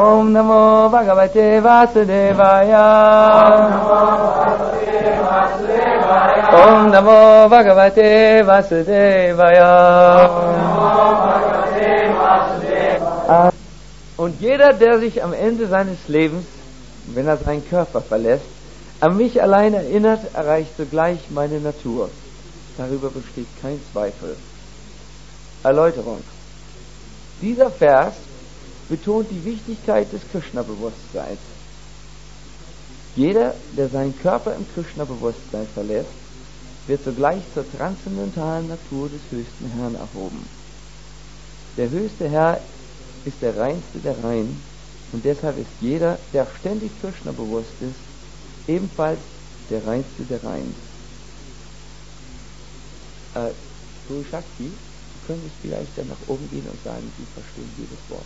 Om Namo Bhagavate Vasudevaya. Om Namo Bhagavate Vasudevaya. Und jeder, der sich am Ende seines Lebens, wenn er seinen Körper verlässt, an mich allein erinnert, erreicht sogleich meine Natur. Darüber besteht kein Zweifel. Erläuterung. Dieser Vers betont die Wichtigkeit des Krishna-Bewusstseins. Jeder, der seinen Körper im Krishna-Bewusstsein verlässt, wird sogleich zur transzendentalen Natur des höchsten Herrn erhoben. Der höchste Herr ist der reinste der Reinen und deshalb ist jeder, der ständig Krishna bewusst ist, ebenfalls der reinste der Reinen. Guru Shakti, Sie können sich vielleicht dann nach oben gehen und sagen, Sie verstehen jedes Wort.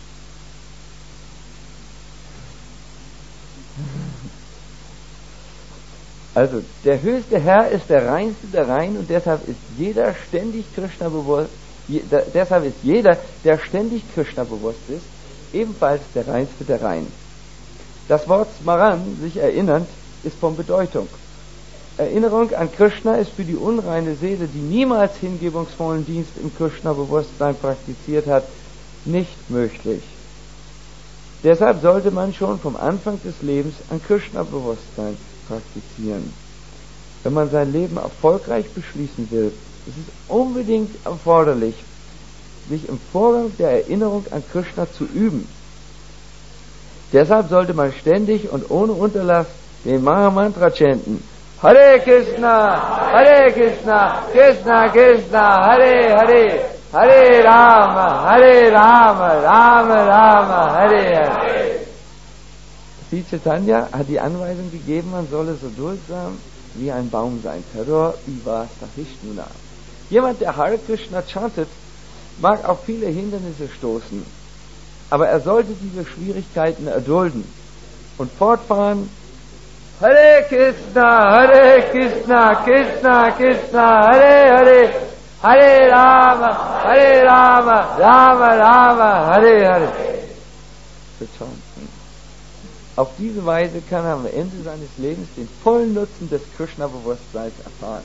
Also, der höchste Herr ist der reinste der Reinen und deshalb ist jeder ständig Krishna bewusst, deshalb ist jeder, der ständig Krishna bewusst ist, ebenfalls der reinste der Reinen. Das Wort Smaran, sich erinnern, ist von Bedeutung. Erinnerung an Krishna ist für die unreine Seele, die niemals hingebungsvollen Dienst im Krishna-Bewusstsein praktiziert hat, nicht möglich. Deshalb sollte man schon vom Anfang des Lebens an Krishna-Bewusstsein praktizieren. Wenn man sein Leben erfolgreich beschließen will, ist es unbedingt erforderlich, sich im Vorgang der Erinnerung an Krishna zu üben. Deshalb sollte man ständig und ohne Unterlass den Mahamantra chanten. Hare Krishna, Krishna Krishna, Hare Hare, Hare Rama, Rama Rama, Hare Hare. Sri Chaitanya hat die Anweisung gegeben, man solle so duldsam wie ein Baum sein. Terror viva sahishnuna. Jemand, der Hare Krishna chantet, mag auf viele Hindernisse stoßen, aber er sollte diese Schwierigkeiten erdulden und fortfahren. Hare Krishna, Krishna Krishna, Hare Hare, Hare Rama, Rama Rama, Hare Hare. Auf diese Weise kann er am Ende seines Lebens den vollen Nutzen des Krishna-Bewusstseins erfahren.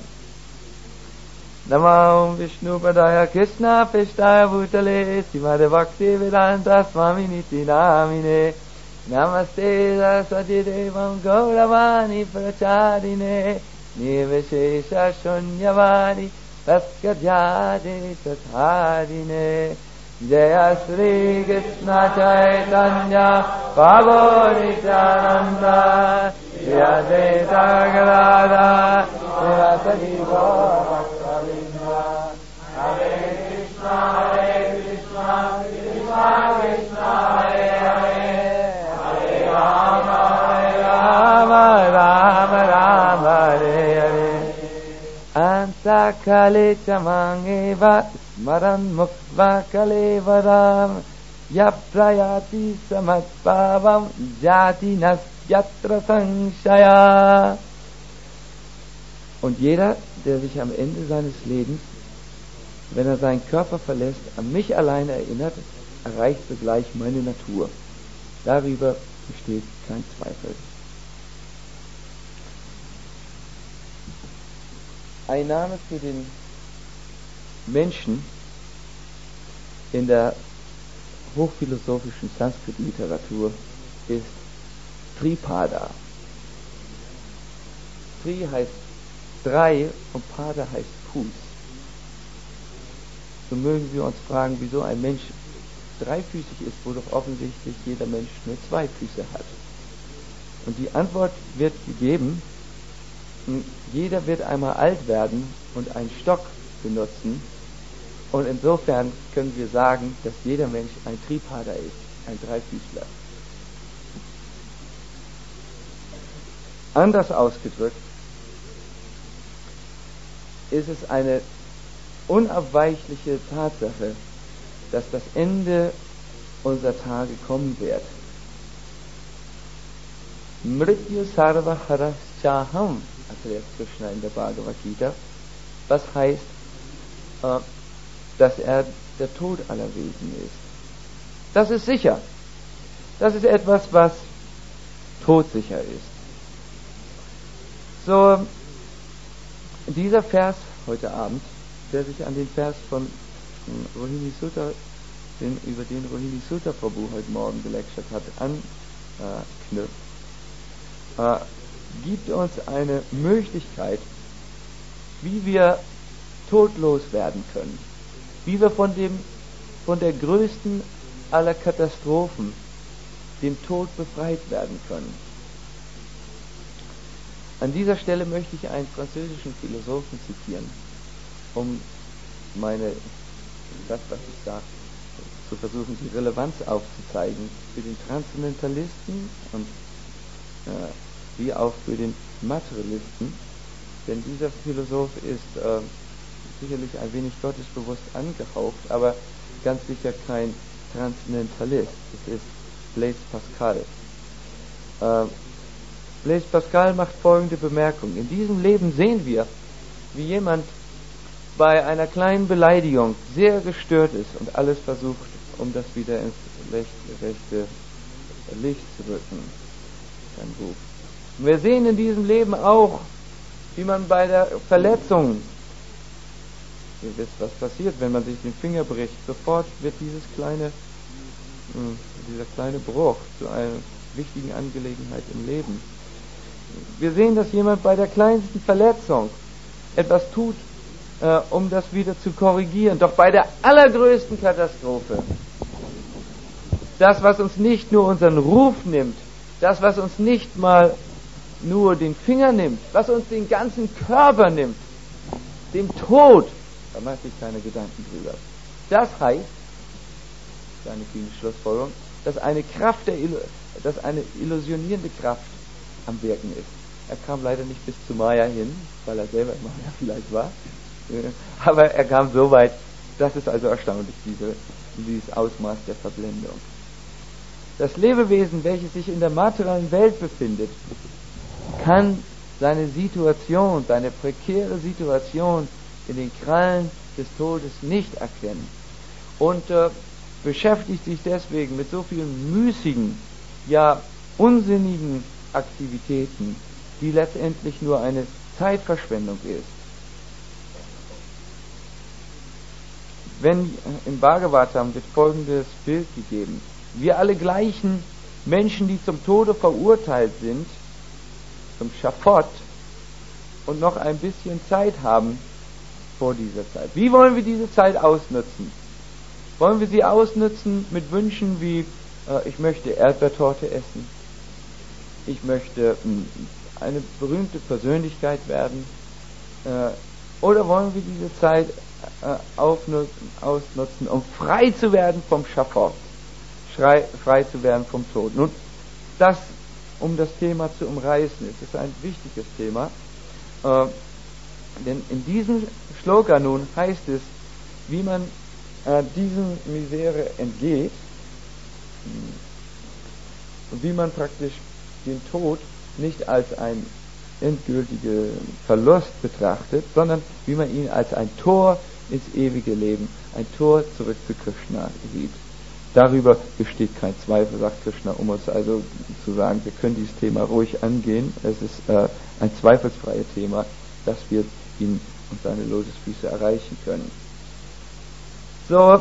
Namo Vishnu Padaya Krishna Peshtaya Bhutale Srimade Bhakti Vedanta Swami Niti Namine Namaste Saraswati Devam Gauravani Pracharine Niveshesha Shunyavani Taskadyade Tatharine Jaya Sri Krishna Chaitanya Prabhu Nityananda Shri Advaita Gadadhara Sri Gaura Bhakta Hare Krishna Krishna Krishna Hare Hare Hare Rama Rama Hare Hare Antakale Chamangeva Smaran Mukva Kalevaram Yaprayati Samatpavam Jati Nasyatra Sanshaya. Und jeder, der sich am Ende seines Lebens, wenn er seinen Körper verlässt, an mich allein erinnert, erreicht sogleich meine Natur. Darüber besteht kein Zweifel. Ein Name für den Menschen in der hochphilosophischen Sanskrit-Literatur ist Tripada. Tri heißt drei und Pada heißt Fuß. So mögen wir uns fragen, wieso ein Mensch dreifüßig ist, wo doch offensichtlich jeder Mensch nur zwei Füße hat. Und die Antwort wird gegeben, jeder wird einmal alt werden und einen Stock benutzen. Und insofern können wir sagen, dass jeder Mensch ein Tripada ist, ein Dreifüßler. Anders ausgedrückt ist es eine unabweichliche Tatsache, dass das Ende unserer Tage kommen wird. Mrityu sarva haraschaham, erklärt Krishna in der Bhagavad Gita, was heißt, dass er der Tod aller Wesen ist. Das ist sicher. Das ist etwas, was todsicher ist. So, dieser Vers heute Abend, der sich an den Vers von Rohini Sutta, über den Rohini Sutta Prabhu heute Morgen gelectured hat, anknüpft, gibt uns eine Möglichkeit, wie wir todlos werden können, wie wir von der größten aller Katastrophen, dem Tod, befreit werden können. An dieser Stelle möchte ich einen französischen Philosophen zitieren, um das, was ich sage, zu versuchen, die Relevanz aufzuzeigen für den Transzendentalisten und wie auch für den Materialisten, denn dieser Philosoph ist sicherlich ein wenig gottesbewusst angehaucht, aber ganz sicher kein Transzendentalist. Es ist Blaise Pascal. Blaise Pascal macht folgende Bemerkung: In diesem Leben sehen wir, wie jemand bei einer kleinen Beleidigung sehr gestört ist und alles versucht, um das wieder ins rechte Licht zu rücken. Ein Buch. Und wir sehen in diesem Leben auch, wie man bei der Verletzung, ihr wisst, was passiert, wenn man sich den Finger bricht, sofort wird dieser kleine Bruch zu einer wichtigen Angelegenheit im Leben. Wir sehen, dass jemand bei der kleinsten Verletzung etwas tut, um das wieder zu korrigieren. Doch bei der allergrößten Katastrophe, das, was uns nicht nur unseren Ruf nimmt, das, was uns nicht mal nur den Finger nimmt, was uns den ganzen Körper nimmt, dem Tod, da mache ich keine Gedanken drüber. Das heißt, eine viele Schlussfolgerung, dass eine illusionierende Kraft am Wirken ist. Er kam leider nicht bis zu Maya hin, weil er selber Maya vielleicht war, aber er kam so weit, das ist also erstaunlich, dieses Ausmaß der Verblendung. Das Lebewesen, welches sich in der materiellen Welt befindet, kann seine Situation, seine prekäre Situation in den Krallen des Todes nicht erkennen und beschäftigt sich deswegen mit so vielen müßigen, ja unsinnigen Aktivitäten, die letztendlich nur eine Zeitverschwendung ist. Wenn im Bhagavatam wird folgendes Bild gegeben: Wir alle gleichen Menschen, die zum Tode verurteilt sind, zum Schafott, und noch ein bisschen Zeit haben vor dieser Zeit. Wie wollen wir diese Zeit ausnutzen? Wollen wir sie ausnutzen mit Wünschen wie, ich möchte Erdbeertorte essen, ich möchte eine berühmte Persönlichkeit werden, oder wollen wir diese Zeit ausnutzen, um frei zu werden vom Schafott, frei zu werden vom Tod? Nun, das, um das Thema zu umreißen, ist ein wichtiges Thema, denn in diesem Shloka nun heißt es, wie man diesen Misere entgeht und wie man praktisch den Tod nicht als ein endgültiger Verlust betrachtet, sondern wie man ihn als ein Tor ins ewige Leben, ein Tor zurück zu Krishna sieht. Darüber besteht kein Zweifel, sagt Krishna, um uns also zu sagen, wir können dieses Thema ruhig angehen. Es ist ein zweifelsfreies Thema, dass wir ihn und seine Lotosfüße erreichen können. So,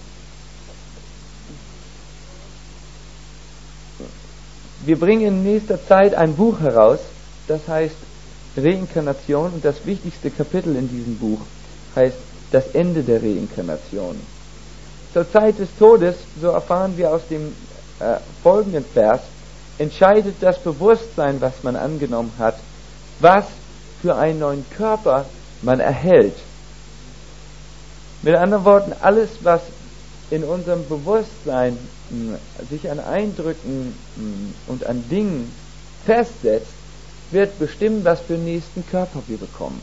wir bringen in nächster Zeit ein Buch heraus, das heißt Reinkarnation, und das wichtigste Kapitel in diesem Buch heißt das Ende der Reinkarnation. Zur Zeit des Todes, so erfahren wir aus dem folgenden Vers, entscheidet das Bewusstsein, was man angenommen hat, was für einen neuen Körper man erhält. Mit anderen Worten, alles, was in unserem Bewusstsein sich an Eindrücken und an Dingen festsetzt, wird bestimmen, was für einen nächsten Körper wir bekommen.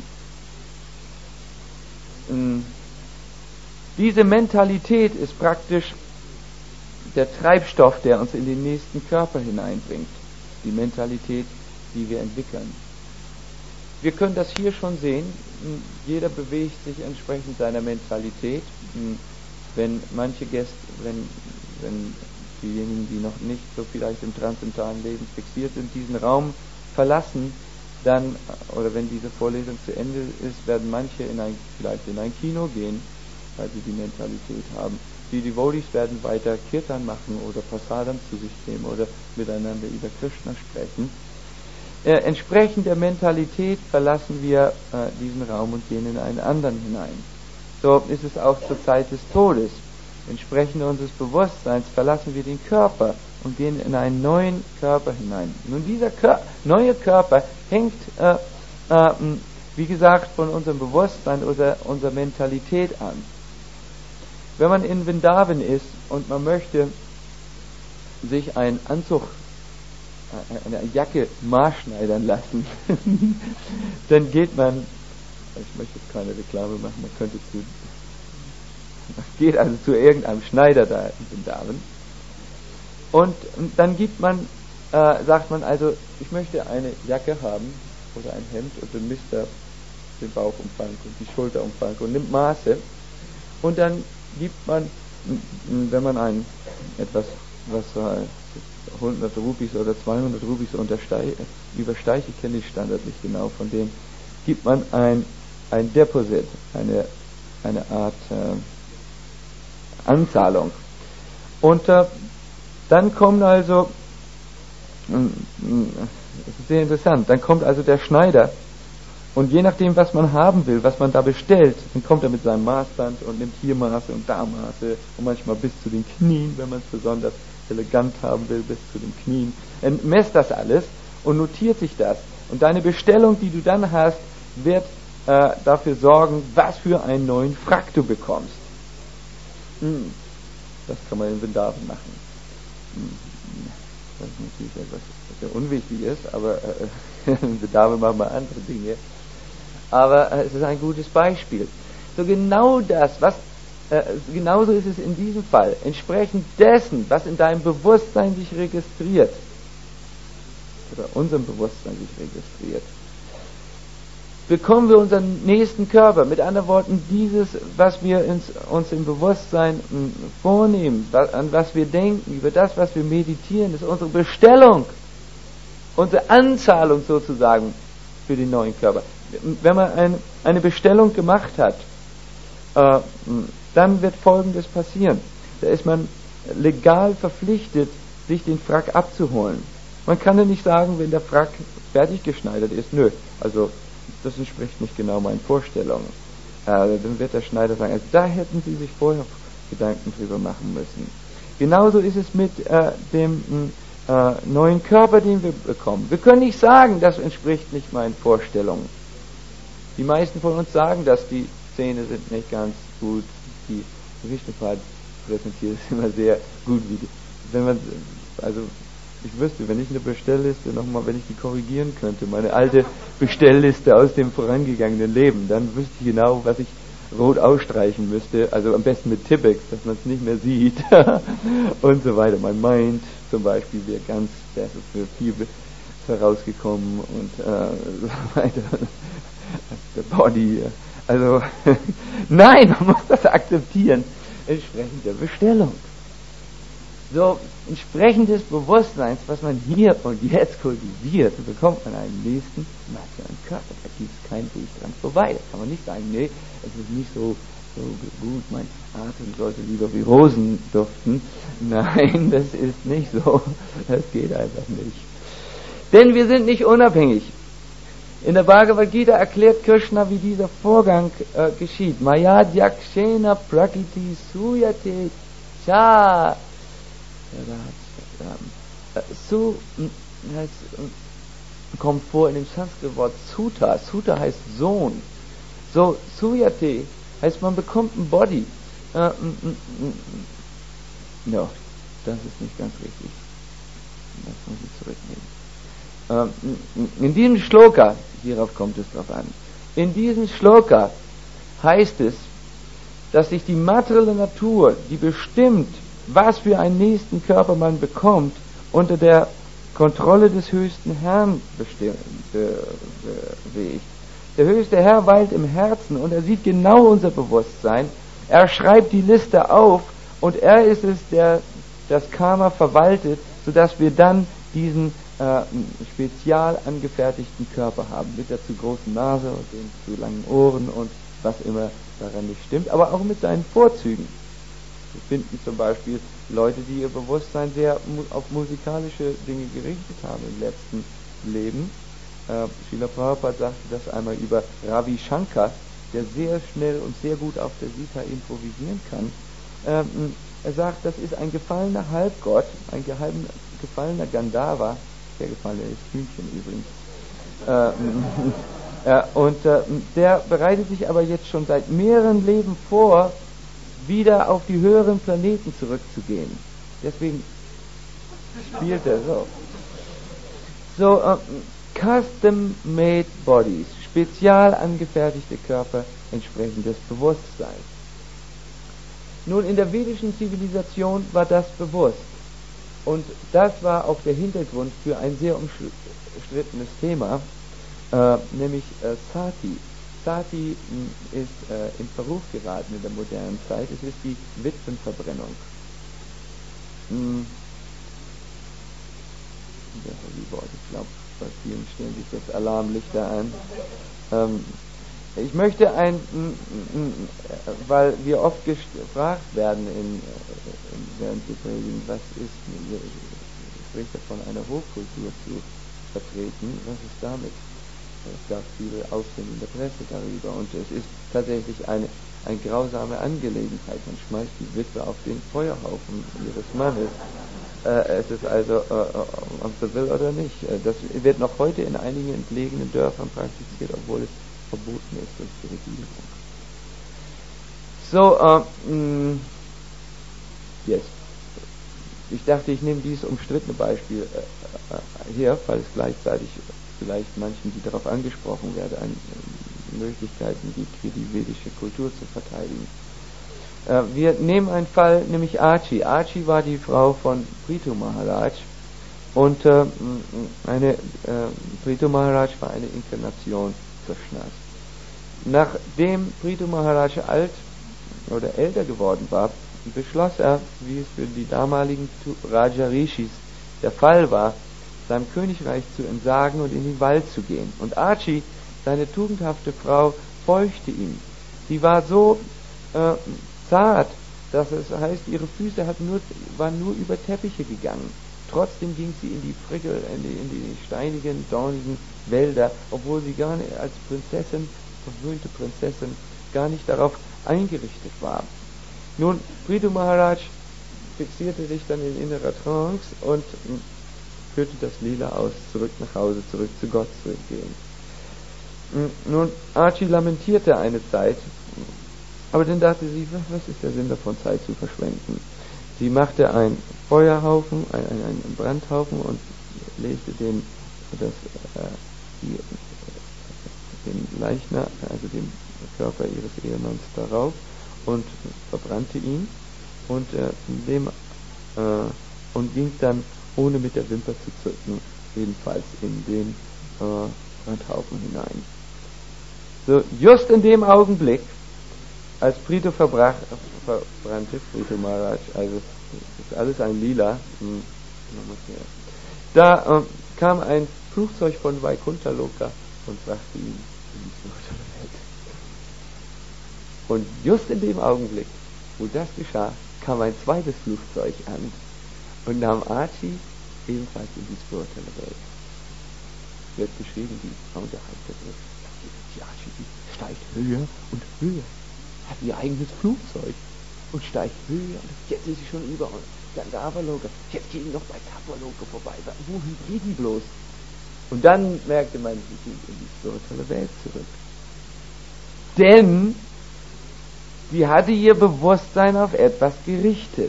Diese Mentalität ist praktisch der Treibstoff, der uns in den nächsten Körper hineinbringt. Die Mentalität, die wir entwickeln. Wir können das hier schon sehen. Jeder bewegt sich entsprechend seiner Mentalität. Wenn manche Gäste, wenn diejenigen, die noch nicht so vielleicht im transzendentalen Leben fixiert sind, diesen Raum verlassen, dann, oder wenn diese Vorlesung zu Ende ist, werden manche vielleicht in ein Kino gehen, weil sie die Mentalität haben. Die Devotees werden weiter Kirtan machen oder Prasadam zu sich nehmen oder miteinander über Krishna sprechen. Entsprechend der Mentalität verlassen wir diesen Raum und gehen in einen anderen hinein. So ist es auch zur Zeit des Todes. Entsprechend unseres Bewusstseins verlassen wir den Körper und gehen in einen neuen Körper hinein. Nun, dieser neue Körper hängt, wie gesagt, von unserem Bewusstsein oder unserer Mentalität an. Wenn man in Vrindavan ist und man möchte sich einen Anzug, eine Jacke maßschneidern lassen, dann geht man, ich möchte jetzt keine Reklame machen, man geht also zu irgendeinem Schneider da in Vrindavan und dann sagt man also, ich möchte eine Jacke haben oder ein Hemd und dann misst er den Bauchumfang und die Schulterumfang und nimmt Maße und dann gibt man, wenn man etwas, was 100 Rupees oder 200 Rupees übersteigt, ich kenne den Standard nicht genau von dem, gibt man ein Deposit, eine Art Anzahlung. Und dann kommt also, das ist sehr interessant, dann kommt also der Schneider und je nachdem, was man haben will, was man da bestellt, dann kommt er mit seinem Maßband und nimmt hier Maße und da Maße und manchmal bis zu den Knien, wenn man es besonders elegant haben will, bis zu den Knien. Er messt das alles und notiert sich das. Und deine Bestellung, die du dann hast, wird dafür sorgen, was für einen neuen Frack du bekommst. Das kann man in Vrindavan machen. Das ist natürlich etwas, was sehr unwichtig ist, aber in Vrindavan machen wir andere Dinge. Aber es ist ein gutes Beispiel. So genau das, genauso ist es in diesem Fall. Entsprechend dessen, was in deinem Bewusstsein sich registriert, oder unserem Bewusstsein sich registriert, bekommen wir unseren nächsten Körper. Mit anderen Worten, dieses, was wir uns im Bewusstsein vornehmen, an was wir denken, über das, was wir meditieren, ist unsere Bestellung, unsere Anzahlung sozusagen für den neuen Körper. Wenn man eine Bestellung gemacht hat, dann wird Folgendes passieren. Da ist man legal verpflichtet, sich den Frack abzuholen. Man kann ja nicht sagen, wenn der Frack fertig geschneidert ist, nö, also das entspricht nicht genau meinen Vorstellungen. Dann wird der Schneider sagen, also da hätten Sie sich vorher Gedanken drüber machen müssen. Genauso ist es mit dem neuen Körper, den wir bekommen. Wir können nicht sagen, das entspricht nicht meinen Vorstellungen. Die meisten von uns sagen, dass die Zähne sind nicht ganz gut. Die Vishnupada präsentiert es immer sehr gut, ich wüsste, wenn ich eine Bestellliste nochmal, wenn ich die korrigieren könnte, meine alte Bestellliste aus dem vorangegangenen Leben, dann wüsste ich genau, was ich rot ausstreichen müsste, also am besten mit Tippex, dass man es nicht mehr sieht und so weiter. Mein Mind zum Beispiel wäre ganz, das ist für viel herausgekommen und so weiter. Der Body, also nein, man muss das akzeptieren, entsprechend der Bestellung. So, entsprechend des Bewusstseins, was man hier und jetzt kultiviert, bekommt man einen nächsten materiellen Körper. Da gibt es keinen Weg dran vorbei. Da kann man nicht sagen, nee, es ist nicht so gut, mein Atem sollte lieber wie Rosen duften. Nein, das ist nicht so. Das geht einfach nicht. Denn wir sind nicht unabhängig. In der Bhagavad Gita erklärt Krishna, wie dieser Vorgang geschieht. Maya Yakshena Prakriti Suyate Cha. Su kommt vor in dem Sanskrit-Wort Suta. Suta heißt Sohn. So, Suyate heißt, man bekommt ein Body. No, das ist nicht ganz richtig. Das muss ich zurücknehmen. In diesem Shloka, hierauf kommt es drauf an, in diesem Shloka heißt es, dass sich die materielle Natur, die bestimmt, was für einen nächsten Körper man bekommt, unter der Kontrolle des höchsten Herrn bewegt. Der höchste Herr weilt im Herzen und er sieht genau unser Bewusstsein. Er schreibt die Liste auf und er ist es, der das Karma verwaltet, sodass wir dann diesen spezial angefertigten Körper haben, mit der zu großen Nase und den zu langen Ohren und was immer daran nicht stimmt, aber auch mit seinen Vorzügen. Wir finden zum Beispiel Leute, die ihr Bewusstsein sehr auf musikalische Dinge gerichtet haben im letzten Leben. Srila Prabhupada sagte das einmal über Ravi Shankar, der sehr schnell und sehr gut auf der Sita improvisieren kann. Er sagt, das ist ein gefallener Halbgott, ein gefallener Gandharva, der gefallene ist Hühnchen übrigens. Der bereitet sich aber jetzt schon seit mehreren Leben vor, wieder auf die höheren Planeten zurückzugehen. Deswegen spielt er so. Custom-made bodies, spezial angefertigte Körper entsprechend des Bewusstseins. Nun, in der vedischen Zivilisation war das bewusst. Und das war auch der Hintergrund für ein sehr umstrittenes Thema, nämlich Sati. Sati ist in Verruf geraten in der modernen Zeit. Es ist die Witwenverbrennung. Ich glaube, bei vielen stellen sich jetzt Alarmlichter an. Ich möchte weil wir oft gefragt werden während wir predigen, was ist, spricht davon, eine Hochkultur zu vertreten, was ist damit? Es gab viele Aufsehen in der Presse darüber und es ist tatsächlich eine grausame Angelegenheit. Man schmeißt die Witwe auf den Feuerhaufen ihres Mannes. Es ist also, ob sie will oder nicht. Das wird noch heute in einigen entlegenen Dörfern praktiziert, obwohl es verboten ist durch die Regierung. Yes. Ich dachte, ich nehme dieses umstrittene Beispiel her, weil es gleichzeitig vielleicht manchen, die darauf angesprochen werden, Möglichkeiten gibt, hier die vedische Kultur zu verteidigen. Wir nehmen einen Fall, nämlich Archie. Archie war die Frau von Prithu Maharaj und Prithu Maharaj war eine Inkarnation Krishnas. Nachdem Prithu Maharaj alt oder älter geworden war, beschloss er, wie es für die damaligen Raja Rishis der Fall war, seinem Königreich zu entsagen und in den Wald zu gehen. Und Archie, seine tugendhafte Frau, folgte ihm. Sie war so zart, dass es heißt, ihre Füße waren nur über Teppiche gegangen. Trotzdem ging sie in die die steinigen, dornigen Wälder, obwohl sie gar nicht als Prinzessin, verwöhnte Prinzessin, gar nicht darauf eingerichtet war. Nun, Prithu Maharaj fixierte sich dann in innerer Trance und führte das Lila aus, zurück nach Hause, zurück zu Gott zurückgehen. Nun, Archie lamentierte eine Zeit, aber dann dachte sie, was ist der Sinn davon, Zeit zu verschwenden? Sie machte einen Feuerhaufen, einen Brandhaufen und legte den Leichnam, also den Körper ihres Ehemanns darauf und verbrannte ihn und ging dann, ohne mit der Wimper zu zucken, ebenfalls in den Brandhaufen hinein. So, just in dem Augenblick, als Prithu verbrannte, Prithu Maharaj, also das ist alles ein Lila, da kam ein Flugzeug von Vaikuntha Loka und brachte ihn in die spirituelle Welt. Und just in dem Augenblick, wo das geschah, kam ein zweites Flugzeug an und nahm Archie ebenfalls in die spirituelle Welt. Wird beschrieben, die Unterhaltung wird. Die Archie steigt höher und höher, hat ihr eigenes Flugzeug und steigt höher und jetzt ist sie schon über Gandharva-Loka. Jetzt geht sie noch bei Tattva-Loka vorbei. Wohin geht die bloß? Und dann merkte man, sie ging in die spirituelle Welt zurück. Denn sie hatte ihr Bewusstsein auf etwas gerichtet.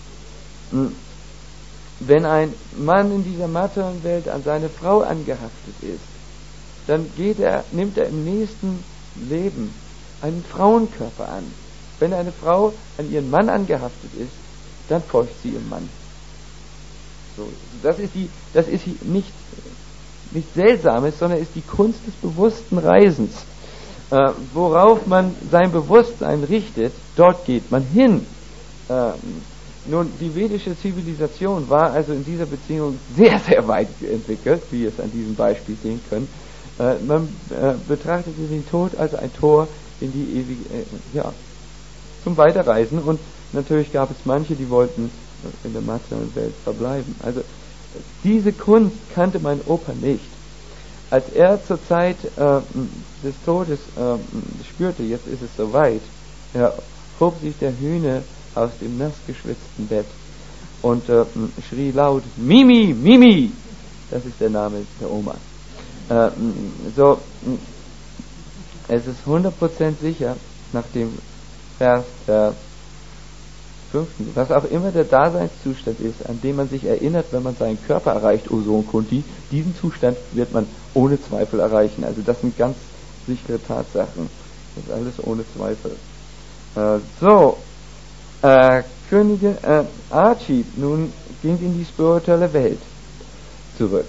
Wenn ein Mann in dieser materiellen Welt an seine Frau angehaftet ist, dann nimmt er im nächsten Leben einen Frauenkörper an. Wenn eine Frau an ihren Mann angehaftet ist, dann folgt sie ihrem Mann. So, das ist nichts Seltsames, sondern ist die Kunst des bewussten Reisens. Worauf man sein Bewusstsein richtet, dort geht man hin. Nun, die vedische Zivilisation war also in dieser Beziehung sehr, sehr weit entwickelt, wie ihr es an diesem Beispiel sehen könnt. Man betrachtete den Tod als ein Tor in die ewige, zum Weiterreisen, und natürlich gab es manche, die wollten in der materiellen Welt verbleiben. Also diese Kunst kannte mein Opa nicht. Als er zur Zeit des Todes spürte, jetzt ist es soweit, hob sich der Hühner aus dem nass geschwitzten Bett und schrie laut: Mimi, Mimi! Das ist der Name der Oma. Es ist 100% sicher, nach dem Vers 5., was auch immer der Daseinszustand ist, an dem man sich erinnert, wenn man seinen Körper erreicht, O Sohn Kunti, diesen Zustand wird man ohne Zweifel erreichen. Also das sind ganz sichere Tatsachen. Das ist alles ohne Zweifel. Königin Archie nun ging in die spirituelle Welt zurück.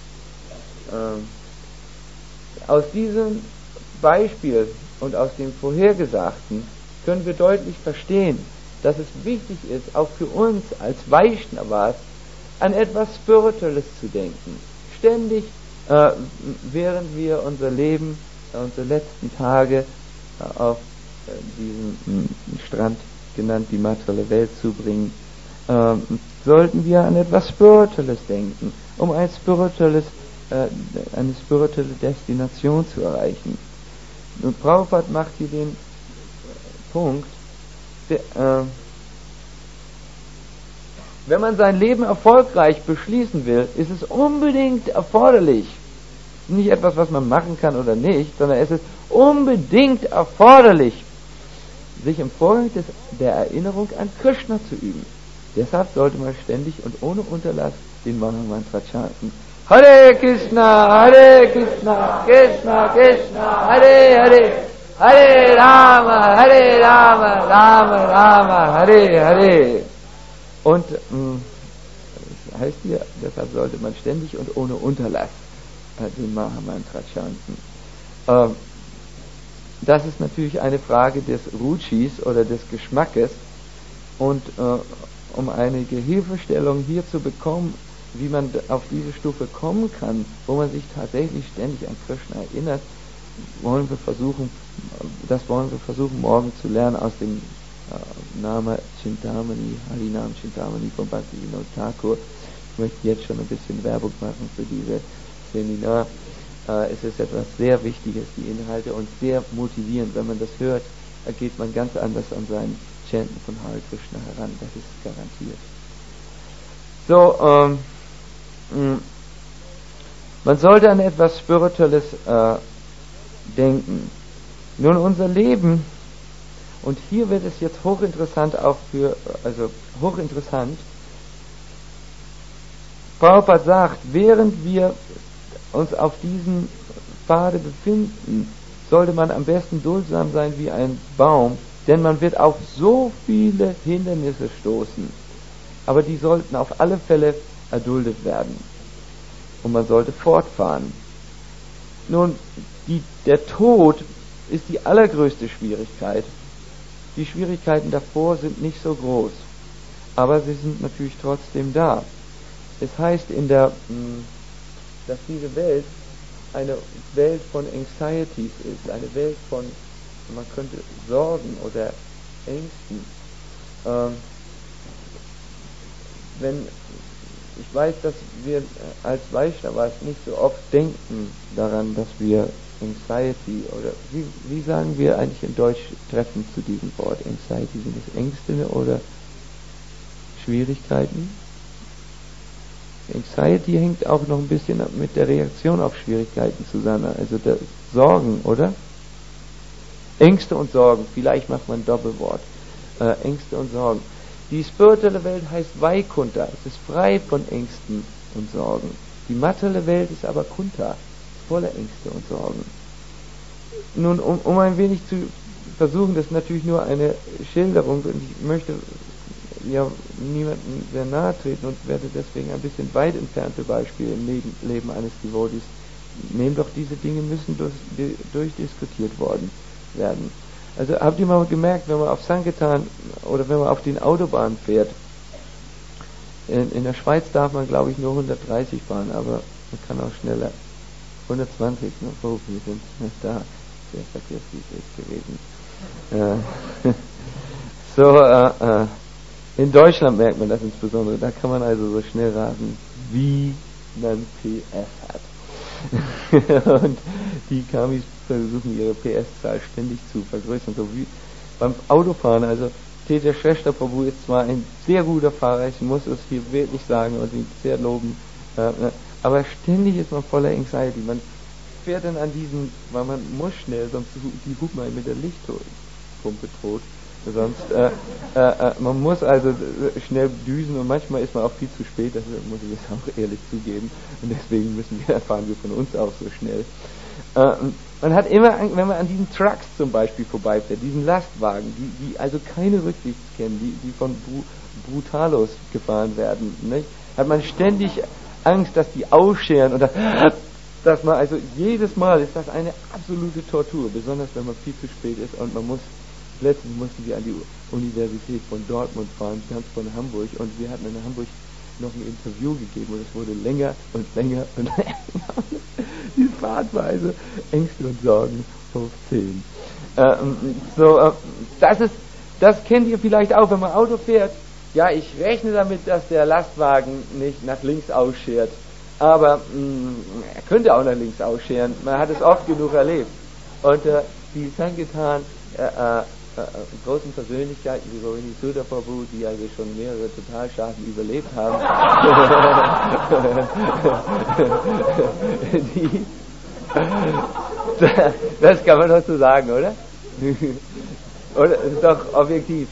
Aus diesem Beispiel und aus dem Vorhergesagten können wir deutlich verstehen, dass es wichtig ist, auch für uns als Vaishnavas an etwas Spirituelles zu denken. Ständig, während wir unser Leben, unsere letzten Tage auf diesem Strand genannt, die materielle Welt zubringen, sollten wir an etwas Spirituelles denken, um eine spirituelle Destination zu erreichen. Und Prabhupada macht hier den Punkt, wenn man sein Leben erfolgreich beschließen will, ist es unbedingt erforderlich, nicht etwas, was man machen kann oder nicht, sondern es ist unbedingt erforderlich, sich im Vorgang der Erinnerung an Krishna zu üben. Deshalb sollte man ständig und ohne Unterlass den Mahamantra chanten. Hare Krishna, Krishna Krishna, Hare Hare, Hare Rama, Rama Rama, Hare Hare. Und das heißt hier, deshalb sollte man ständig und ohne Unterlass den Mahamantra chanten. Das ist natürlich eine Frage des Ruchis oder des Geschmackes, und um einige Hilfestellung hier zu bekommen, wie man auf diese Stufe kommen kann, wo man sich tatsächlich ständig an Krishna erinnert, wollen wir versuchen morgen zu lernen aus dem Nama Chintamani, Harinam Chintamani von Bhaktivinoda Thakur. Ich möchte jetzt schon ein bisschen Werbung machen für dieses Seminar. Es ist etwas sehr Wichtiges, die Inhalte, und sehr motivierend. Wenn man das hört, geht man ganz anders an sein Chanten von Hare Krishna heran, das ist garantiert. So, man sollte an etwas Spirituelles denken. Nun, unser Leben, und hier wird es jetzt hochinteressant, Prabhupada sagt, während wir uns auf diesem Pfade befinden, sollte man am besten duldsam sein wie ein Baum, denn man wird auf so viele Hindernisse stoßen. Aber die sollten auf alle Fälle erduldet werden. Und man sollte fortfahren. Nun, der Tod ist die allergrößte Schwierigkeit. Die Schwierigkeiten davor sind nicht so groß, aber sie sind natürlich trotzdem da. Es heißt dass diese Welt eine Welt von Anxieties ist, eine Welt von, man könnte Sorgen oder Ängsten. Ich weiß, dass wir als Vaishnavas nicht so oft denken daran, dass wir Anxiety, oder wie sagen wir eigentlich in Deutsch treffend zu diesem Wort Anxiety? Sind es Ängste oder Schwierigkeiten? Anxiety hängt auch noch ein bisschen mit der Reaktion auf Schwierigkeiten zusammen, also der Sorgen, oder? Ängste und Sorgen, vielleicht macht man ein Doppelwort. Ängste und Sorgen. Die spirituelle Welt heißt Vaikunta, es ist frei von Ängsten und Sorgen. Die materielle Welt ist aber Kunta, voller Ängste und Sorgen. Nun, um ein wenig zu versuchen, das ist natürlich nur eine Schilderung, und ich möchte ja niemandem sehr nahe treten und werde deswegen ein bisschen weit entfernte Beispiele im Leben eines Devotees nehmen, doch diese Dinge müssen durchdiskutiert werden. Also habt ihr mal gemerkt, wenn man auf Sankirtan oder wenn man auf den Autobahnen fährt, In der Schweiz darf man, glaube ich, nur 130 fahren, aber man kann auch schneller. 120, ne? Oh, wir sind nicht da. Sehr verkehrsdienst gewesen. In Deutschland merkt man das insbesondere. Da kann man also so schnell rasen, wie man PS hat. Und die Kamis versuchen ihre PS-Zahl ständig zu vergrößern, so wie beim Autofahren. Also Peter Schwester-Prabhu ist zwar ein sehr guter Fahrer, ich muss es hier wirklich sagen und ihn sehr loben, aber ständig ist man voller Anxiety. Man fährt dann an diesen, weil man muss schnell, sonst die hupen einen mit der Lichtpumpe tot. Sonst, man muss also schnell düsen und manchmal ist man auch viel zu spät, das muss ich jetzt auch ehrlich zugeben. Und deswegen fahren wir von uns auch so schnell. Man hat immer, wenn man an diesen Trucks zum Beispiel vorbeifährt, diesen Lastwagen, die also keine Rücksicht kennen, die von Brutalos gefahren werden, nicht? Hat man ständig Angst, dass die ausscheren und dass man also jedes Mal ist das eine absolute Tortur, besonders wenn man viel zu spät ist und man muss. Letztens mussten wir an die Universität von Dortmund fahren, ganz von Hamburg, und wir hatten in Hamburg noch ein Interview gegeben und es wurde länger und länger und länger. Die Fahrtweise, Ängste und Sorgen hoch 10. Das kennt ihr vielleicht auch, wenn man Auto fährt. Ja, ich rechne damit, dass der Lastwagen nicht nach links ausschert, aber er könnte auch nach links ausscheren. Man hat es oft genug erlebt. Und die Sanketan großen Persönlichkeiten wie Rohini Sudha Prabhu, die also schon mehrere Totalschaden überlebt haben, das kann man doch so sagen, oder? Oder ist doch objektiv.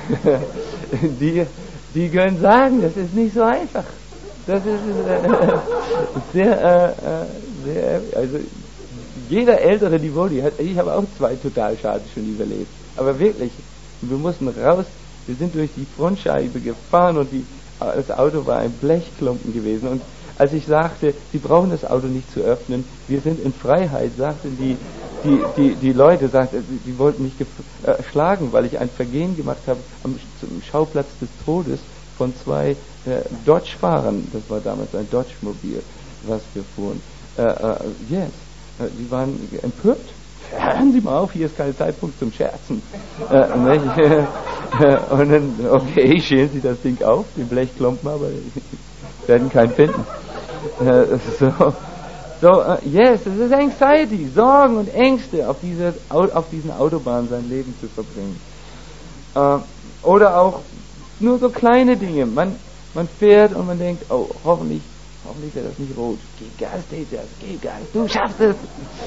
Die können sagen, das ist nicht so einfach. Das ist sehr, also jeder ältere Devotee hat, ich habe auch 2 Totalschaden schon überlebt. Aber wirklich, wir mussten raus, wir sind durch die Frontscheibe gefahren und das Auto war ein Blechklumpen gewesen. Und als ich sagte, Sie brauchen das Auto nicht zu öffnen, wir sind in Freiheit, sagten die Leute, die wollten mich schlagen, weil ich ein Vergehen gemacht habe am Schauplatz des Todes von 2 Dodge-Fahrern. Das war damals ein Dodge-Mobil, was wir fuhren. Yes. Die waren empört. Hören Sie mal auf, hier ist kein Zeitpunkt zum Scherzen. Und dann, okay, schälen Sie das Ding auf, den Blechklumpen, aber werden keinen finden. Yes, es ist Anxiety, Sorgen und Ängste, auf diesen Autobahnen sein Leben zu verbringen. Oder auch nur so kleine Dinge. Man fährt und man denkt, oh, hoffentlich wäre das nicht rot. Gib Gas, Peter, gib Gas, du schaffst es.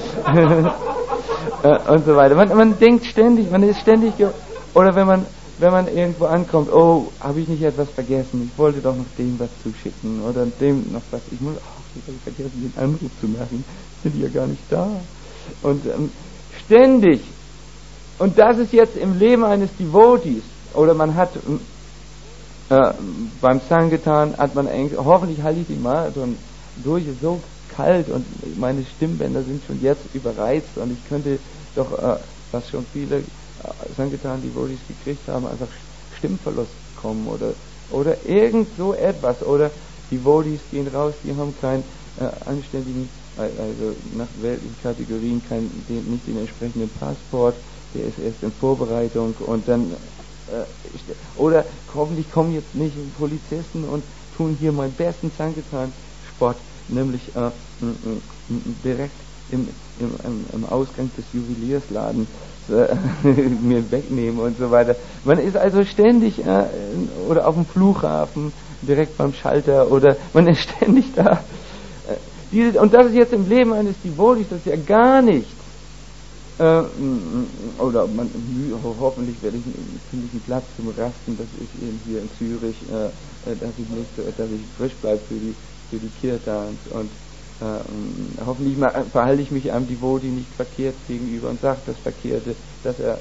Und so weiter. Man denkt ständig, man ist ständig, oder wenn man irgendwo ankommt, oh, habe ich nicht etwas vergessen, ich wollte doch noch dem was zuschicken, oder dem noch was, ich habe vergessen, den Anruf zu machen, sind die ja gar nicht da. Und ständig, und das ist jetzt im Leben eines Devotees, oder man hat beim Sanketan hat man hoffentlich halte ich die Marathon durch, ist so kalt und meine Stimmbänder sind schon jetzt überreizt und ich könnte doch, was schon viele Sanketan Devotees gekriegt haben, einfach Stimmverlust bekommen oder irgend so etwas, oder Devotees gehen raus, die haben keinen anständigen, also nach weltlichen Kategorien nicht den entsprechenden Passport, der ist erst in Vorbereitung, und dann oder hoffentlich kommen jetzt nicht Polizisten und tun hier meinen besten Sanketan-Sport, nämlich direkt im Ausgang des Juweliersladen mir wegnehmen und so weiter. Man ist also ständig oder auf dem Flughafen direkt beim Schalter, oder man ist ständig da. Und das ist jetzt im Leben eines Devotees, das ist ja gar nichts. Oder hoffentlich finde ich einen Platz zum Rasten, dass ich eben hier in Zürich, dass ich frisch bleibe für die Kirtans, und hoffentlich verhalte ich mich einem Devotee nicht verkehrt gegenüber und sage das Verkehrte, dass er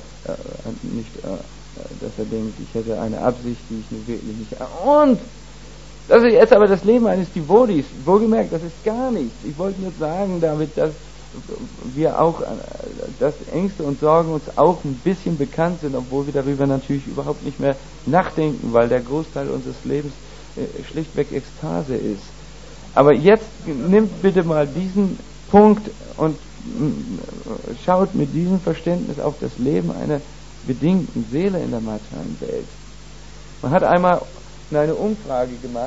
dass er denkt, ich hätte eine Absicht, die ich nun wirklich nicht. Und das ist jetzt aber das Leben eines Devotees. Wohlgemerkt, das ist gar nichts. Ich wollte nur sagen damit, dass wir auch, dass Ängste und Sorgen uns auch ein bisschen bekannt sind, obwohl wir darüber natürlich überhaupt nicht mehr nachdenken, weil der Großteil unseres Lebens schlichtweg Ekstase ist. Aber jetzt nimmt bitte mal diesen Punkt und schaut mit diesem Verständnis auf das Leben einer bedingten Seele in der materiellen Welt. Man hat einmal eine Umfrage gemacht,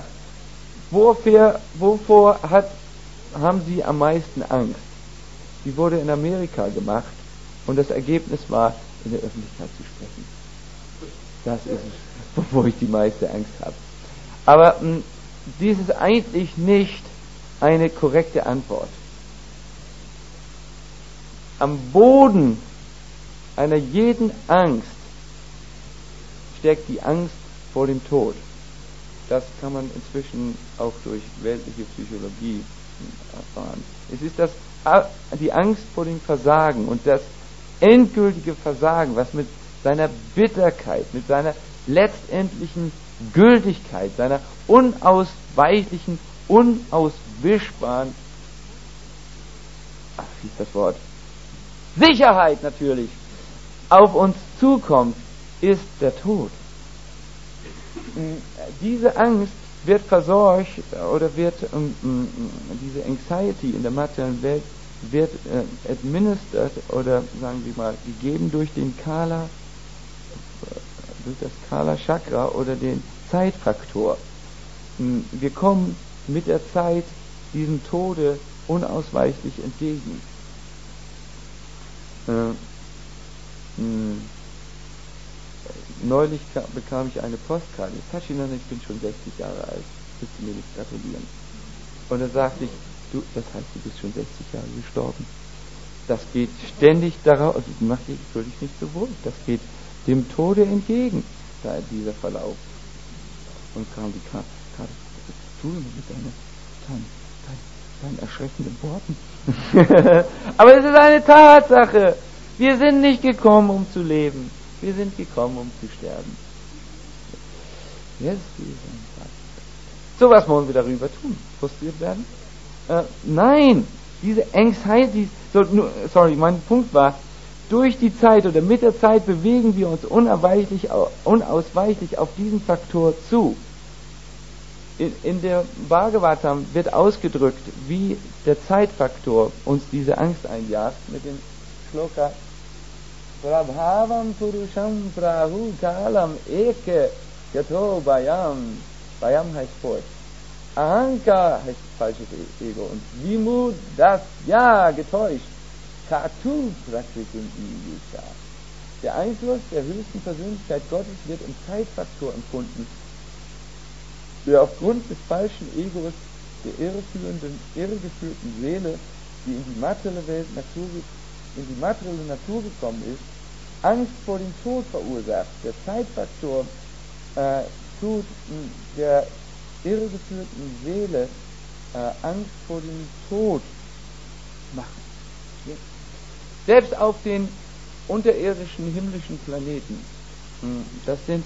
wovor haben Sie am meisten Angst? Die wurde in Amerika gemacht und das Ergebnis war, in der Öffentlichkeit zu sprechen. Das ist es, wovor ich die meiste Angst habe. Aber dies ist eigentlich nicht eine korrekte Antwort. Am Boden einer jeden Angst steckt die Angst vor dem Tod. Das kann man inzwischen auch durch weltliche Psychologie erfahren. Es ist die Angst vor dem Versagen und das endgültige Versagen, was mit seiner Bitterkeit, mit seiner letztendlichen Gültigkeit, seiner unausweichlichen, unauswischbaren, wie ist das Wort? Sicherheit natürlich, auf uns zukommt, ist der Tod. Diese Angst wird versorgt oder wird diese Anxiety in der materiellen Welt wird administered oder sagen wir mal gegeben durch das Kala Chakra oder den Zeitfaktor. Wir kommen mit der Zeit diesem Tode unausweichlich entgegen. Neulich bekam ich eine Postkarte. Sachinanda, ich bin schon 60 Jahre alt. Willst du mir nicht gratulieren? Und dann sagte ich, das heißt, du bist schon 60 Jahre gestorben. Das geht ständig darauf, also fühle ich nicht so wohl. Das geht dem Tode entgegen, dieser Verlauf. Und kam die Karte, tu immer mit deinen erschreckenden Worten. Aber es ist eine Tatsache. Wir sind nicht gekommen, um zu leben. Wir sind gekommen, um zu sterben. Yes, so, was wollen wir darüber tun? Frustriert werden? Nein, diese Anxiety, mein Punkt war, durch die Zeit oder mit der Zeit bewegen wir uns unausweichlich auf diesen Faktor zu. In der Bhagavatam wird ausgedrückt, wie der Zeitfaktor uns diese Angst einjagt, mit dem Shloka Prabhavam Purusham Prahu Kalam Eke Yato Bayam. Bayam heißt Furcht. Ahankar heißt falsches Ego und Vimud, das Ja, getäuscht. Katu Prakritim Iyusha. Der Einfluss der höchsten Persönlichkeit Gottes wird im Zeitfaktor empfunden, der aufgrund des falschen Egos der irregeführten Seele, die in die materielle Natur gekommen ist, Angst vor dem Tod verursacht. Der Zeitfaktor tut der irregeführten Seele Angst vor dem Tod machen. Ja. Selbst auf den unterirdischen himmlischen Planeten, das sind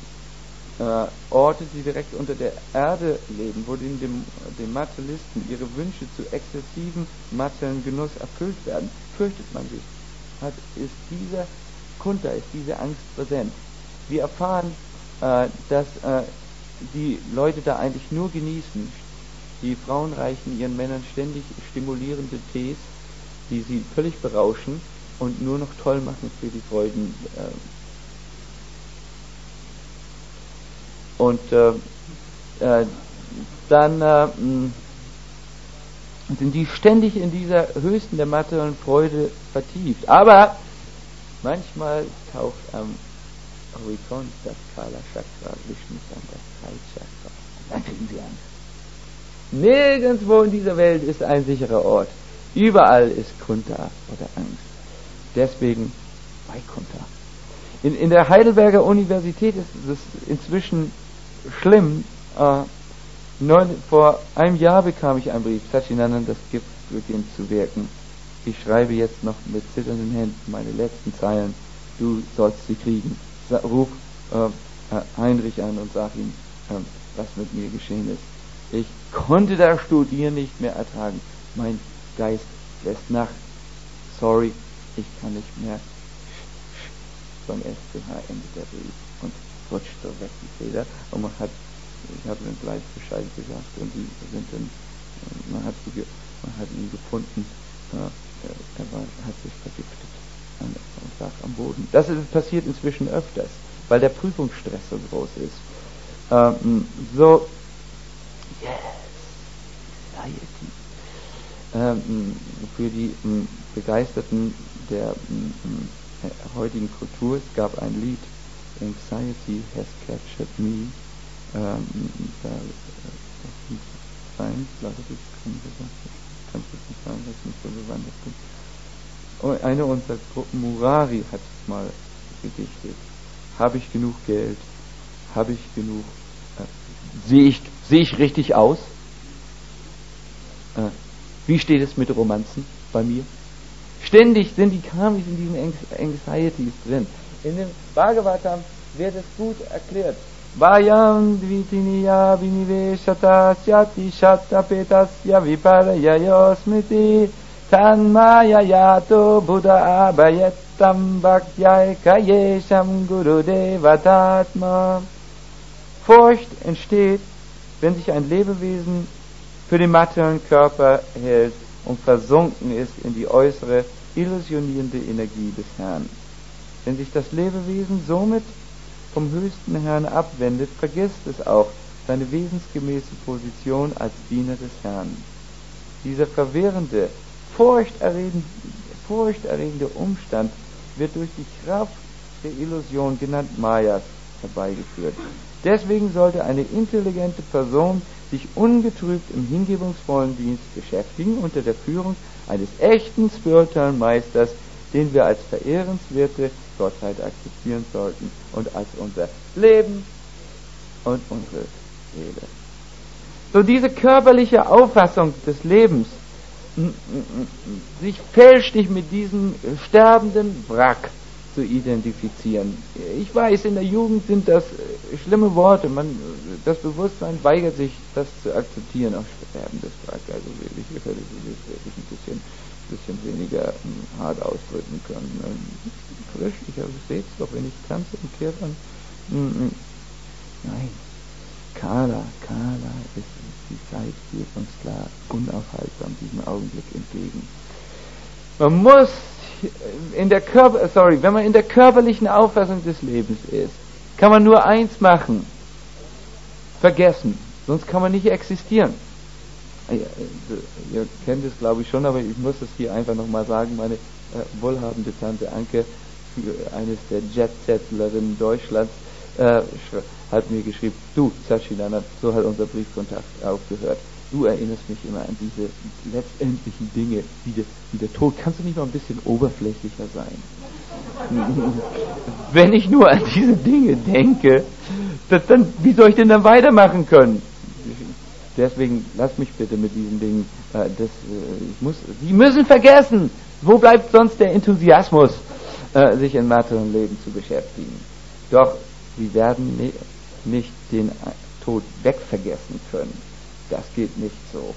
Orte, die direkt unter der Erde leben, wo den Materialisten ihre Wünsche zu exzessivem materiellen Genuss erfüllt werden, fürchtet man sich. Ist diese Angst präsent. Wir erfahren, dass die Leute da eigentlich nur genießen. Die Frauen reichen ihren Männern ständig stimulierende Tees, die sie völlig berauschen und nur noch toll machen für die Freuden. Und dann sind die ständig in dieser höchsten der materiellen Freude vertieft. Aber manchmal taucht am Horizont das Kala Chakra, Vishnu das Zeitchakra. Dann kriegen sie Angst. Nirgendwo in dieser Welt ist ein sicherer Ort. Überall ist Kunta oder Angst. Deswegen Vaikuntha. In der Heidelberger Universität ist es inzwischen schlimm. Vor einem Jahr bekam ich einen Brief. Sachinanda, das Gift beginnt zu wirken. Ich schreibe jetzt noch mit zitternden Händen meine letzten Zeilen. Du sollst sie kriegen. Ruf Heinrich an und sag ihm, was mit mir geschehen ist. Ich konnte das Studieren nicht mehr ertragen. Mein Geist lässt nach. Sorry, ich kann nicht mehr. Beim SCH endet der Brief und rutscht so weg die Feder und man hat ich habe dann gleich Bescheid gesagt und die sind dann, man hat ihn gefunden, hat sich vergiftet und lag am Boden. Das passiert inzwischen öfters, weil der Prüfungsstress so groß ist. So, yes, anxiety. Für die Begeisterten der heutigen Kultur, es gab ein Lied, Anxiety has captured me. Eine unserer Gruppen, Murari, hat es mal gedichtet. Habe ich genug Geld? Habe ich genug? Sehe ich richtig aus? Wie steht es mit Romanzen bei mir? Ständig sind die Kamis in diesen Anxieties drin. In dem Bhagavatam wird es gut erklärt. Vayam dvitiniya viniveshata syati shatapetasya viparayayosmiti tanmaya yato buddha abhayetam bhaktyai kayesham gurudevatatma. Furcht entsteht, wenn sich ein Lebewesen für den materiellen Körper hält und versunken ist in die äußere, illusionierende Energie des Herrn. Wenn sich das Lebewesen somit vom höchsten Herrn abwendet, vergisst es auch seine wesensgemäße Position als Diener des Herrn. Dieser verwirrende, furchterregende Umstand wird durch die Kraft der Illusion, genannt Mayas, herbeigeführt. Deswegen sollte eine intelligente Person sich ungetrübt im hingebungsvollen Dienst beschäftigen unter der Führung eines echten spirituellen Meisters, den wir als verehrenswerte Gottheit akzeptieren sollten und als unser Leben und unsere Seele. So diese körperliche Auffassung des Lebens, sich fälschlich mit diesem sterbenden Wrack zu identifizieren. Ich weiß, in der Jugend sind das schlimme Worte. Das Bewusstsein weigert sich, das zu akzeptieren. Auch sterbendes Wrack. Also wirklich, ich hätte es wirklich ein bisschen weniger hart ausdrücken können. Frisch, aber ich sehe es doch, wenn ich tanze und kehre an. Nein, Kala ist die Zeit, führt uns klar unaufhaltsam diesem Augenblick entgegen. Man muss wenn man in der körperlichen Auffassung des Lebens ist, kann man nur eins machen: vergessen, sonst kann man nicht existieren. Ihr kennt es, glaube ich, schon, aber ich muss es hier einfach nochmal sagen. Meine wohlhabende Tante Anke, eines der Jet-Settlerinnen Deutschlands, hat mir geschrieben: Du, Sachinana, so hat unser Briefkontakt aufgehört. Du erinnerst mich immer an diese letztendlichen Dinge, wie der Tod. Kannst du nicht mal ein bisschen oberflächlicher sein? Wenn ich nur an diese Dinge denke, wie soll ich denn dann weitermachen können? Deswegen lass mich bitte mit diesen Dingen. Sie müssen vergessen. Wo bleibt sonst der Enthusiasmus, sich in materiellen Leben zu beschäftigen? Doch sie werden nicht den Tod wegvergessen können. Das geht nicht so.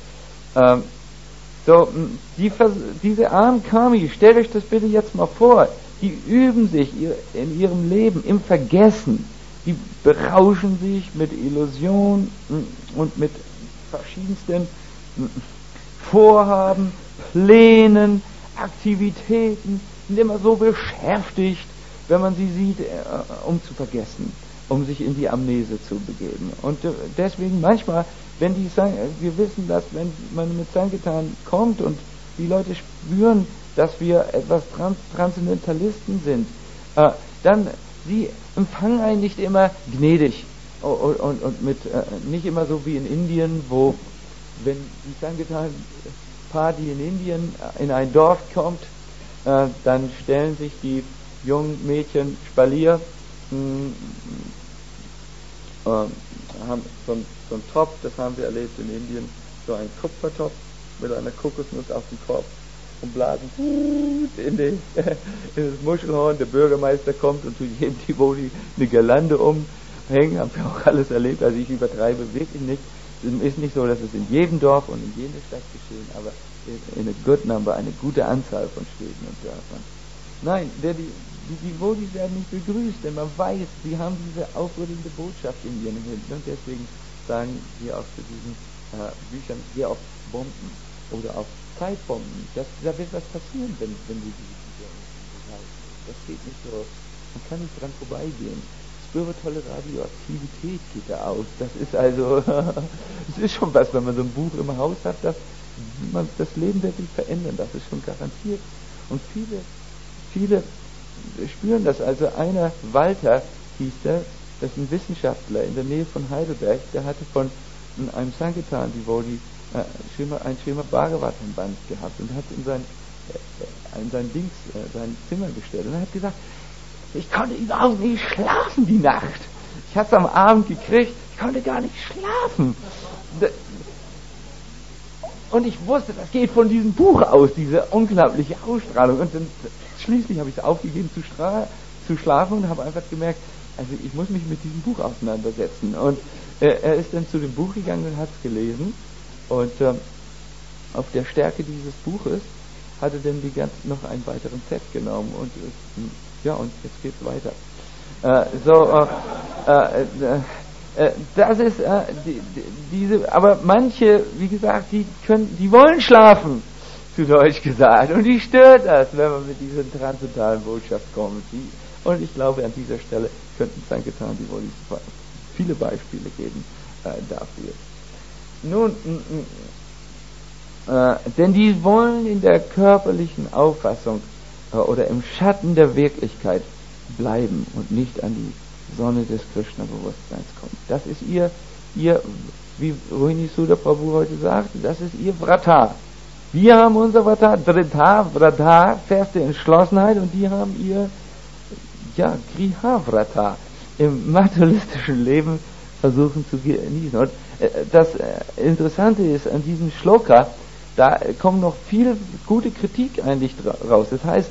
Diese armen Kami, stellt euch das bitte jetzt mal vor, die üben sich in ihrem Leben im Vergessen. Die berauschen sich mit Illusionen und mit verschiedensten Vorhaben, Plänen, Aktivitäten, sind immer so beschäftigt, wenn man sie sieht, um zu vergessen, um sich in die Amnese zu begeben. Und deswegen manchmal, wenn wir wissen, dass wenn man mit Sankirtan kommt und die Leute spüren, dass wir etwas Transzendentalisten sind, dann sie empfangen einen nicht immer gnädig und mit nicht immer so wie in Indien, wo wenn die Sankirtan Party in Indien in ein Dorf kommt, dann stellen sich die jungen Mädchen Spalier, haben so einen Topf, das haben wir erlebt in Indien, so einen Kupfertopf mit einer Kokosnuss auf dem Kopf und blasen in das Muschelhorn. Der Bürgermeister kommt und tut jedem Devoti eine Girlande umhängen, haben wir auch alles erlebt, also ich übertreibe wirklich nicht. Es ist nicht so, dass es in jedem Dorf und in jeder Stadt geschehen, aber in a good number, eine gute Anzahl von Städten und Dörfern. Nein, die Devotees werden nicht begrüßt, denn man weiß, sie haben diese aufrüttelnde Botschaft in ihren Händen. Und deswegen sagen wir auch zu diesen Büchern sehr oft Bomben oder auch Zeitbomben. Da wird was passieren, wenn du diese Bücher halten. Das geht nicht so. Man kann nicht dran vorbeigehen. Spirituelle Radioaktivität geht da aus. Das ist also, es ist schon was, wenn man so ein Buch im Haus hat, das Leben wirklich verändern. Das ist schon garantiert. Und viele spüren das. Also einer, Walter hieß der, das ist ein Wissenschaftler in der Nähe von Heidelberg, der hatte von einem Sankirtan-Devotee ein Srimad Bhagavatam Band gehabt und hat in sein Zimmer gestellt und er hat gesagt, ich konnte überhaupt nicht schlafen die Nacht. Ich hatte es am Abend gekriegt, ich konnte gar nicht schlafen. Und ich wusste, das geht von diesem Buch aus, diese unglaubliche Ausstrahlung. Und dann schließlich habe ich es aufgegeben zu schlafen und habe einfach gemerkt, also ich muss mich mit diesem Buch auseinandersetzen. Und er ist dann zu dem Buch gegangen und hat es gelesen. Und auf der Stärke dieses Buches hat er dann noch einen weiteren Set genommen. Und und jetzt geht's weiter. Das ist diese, aber manche, wie gesagt, die wollen schlafen, zu Deutsch gesagt, und die stört das, wenn man mit dieser transzendentalen Botschaft kommt. Und ich glaube, an dieser Stelle könnten Sankirtan-Devotees viele Beispiele geben dafür. Nun, denn die wollen in der körperlichen Auffassung oder im Schatten der Wirklichkeit bleiben und nicht an die Sonne des Krishna-Bewusstseins kommen. Das ist ihr, wie Rohini Sudha Prabhu heute sagte, das ist ihr Vrata. Wir haben unser Vrata, Vrata, feste Entschlossenheit, und die haben ihr, Griha Vrata, im materialistischen Leben versuchen zu genießen. Und das Interessante ist an diesem Shloka, da kommt noch viel gute Kritik eigentlich raus. Das heißt,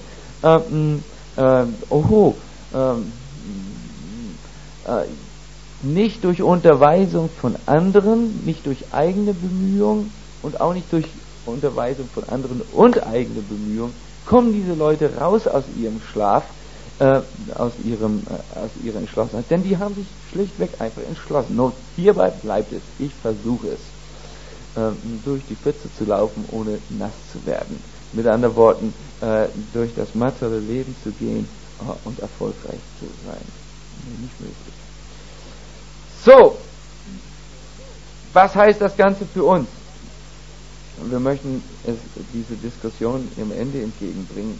nicht durch Unterweisung von anderen, nicht durch eigene Bemühung und auch nicht durch Unterweisung von anderen und eigene Bemühung kommen diese Leute raus aus ihrem Schlaf, aus ihrer Entschlossenheit, denn die haben sich schlichtweg einfach entschlossen. Nur hierbei bleibt es. Ich versuche es, durch die Pfütze zu laufen, ohne nass zu werden. Mit anderen Worten, durch das materielle Leben zu gehen und erfolgreich zu sein. Nicht möglich. So, was heißt das Ganze für uns? Und wir möchten diese Diskussion im Ende entgegenbringen.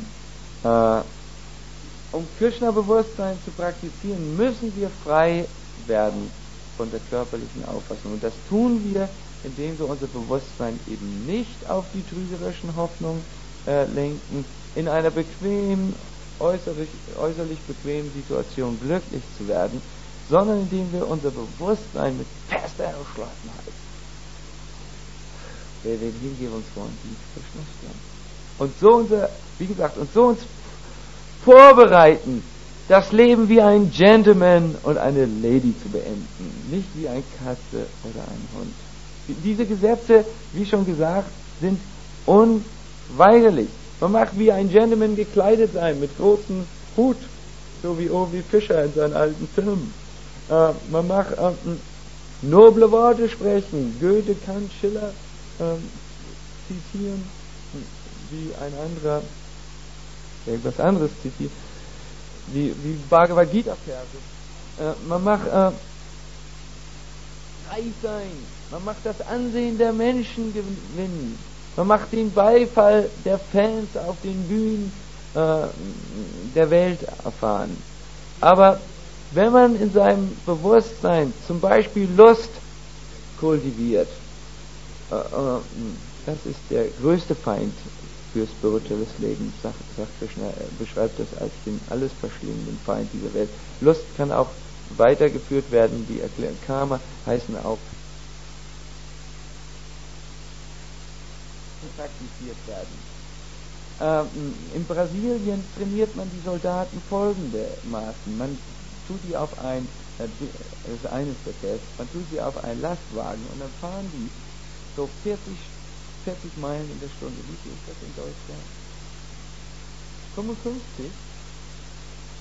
Um Krishna-Bewusstsein zu praktizieren, müssen wir frei werden von der körperlichen Auffassung. Und das tun wir, indem wir unser Bewusstsein eben nicht auf die trügerischen Hoffnungen lenken, in einer äußerlich bequemen Situation glücklich zu werden, sondern indem wir unser Bewusstsein mit fester Entschlossenheit, wer den Hingebungsform die Krishna stellen. Und so uns vorbereiten, das Leben wie ein Gentleman und eine Lady zu beenden, nicht wie ein Katze oder ein Hund. Diese Gesetze, wie schon gesagt, sind unweigerlich. Man mag wie ein Gentleman gekleidet sein, mit großem Hut, so wie O.W. Fischer in seinen alten Filmen. Man mag noble Worte sprechen. Goethe kann Schiller zitieren, wie ein anderer irgendwas anderes zitiert, wie Bhagavad Gita-Verse. Man mag reich sein, man mag das Ansehen der Menschen gewinnen, man mag den Beifall der Fans auf den Bühnen der Welt erfahren. Aber wenn man in seinem Bewusstsein zum Beispiel Lust kultiviert, das ist der größte Feind für spirituelles Leben, sagt Krishna, er beschreibt das als den alles verschlingenden Feind dieser Welt. Lust kann auch weitergeführt werden, die Erklärung Karma heißen auch praktiziert werden. In Brasilien trainiert man die Soldaten folgendermaßen. Man tut die auf das ist eines der Tests, man tut sie auf einen Lastwagen und dann fahren die so 40 Meilen in der Stunde. Wie viel ist das in Deutschland? 55?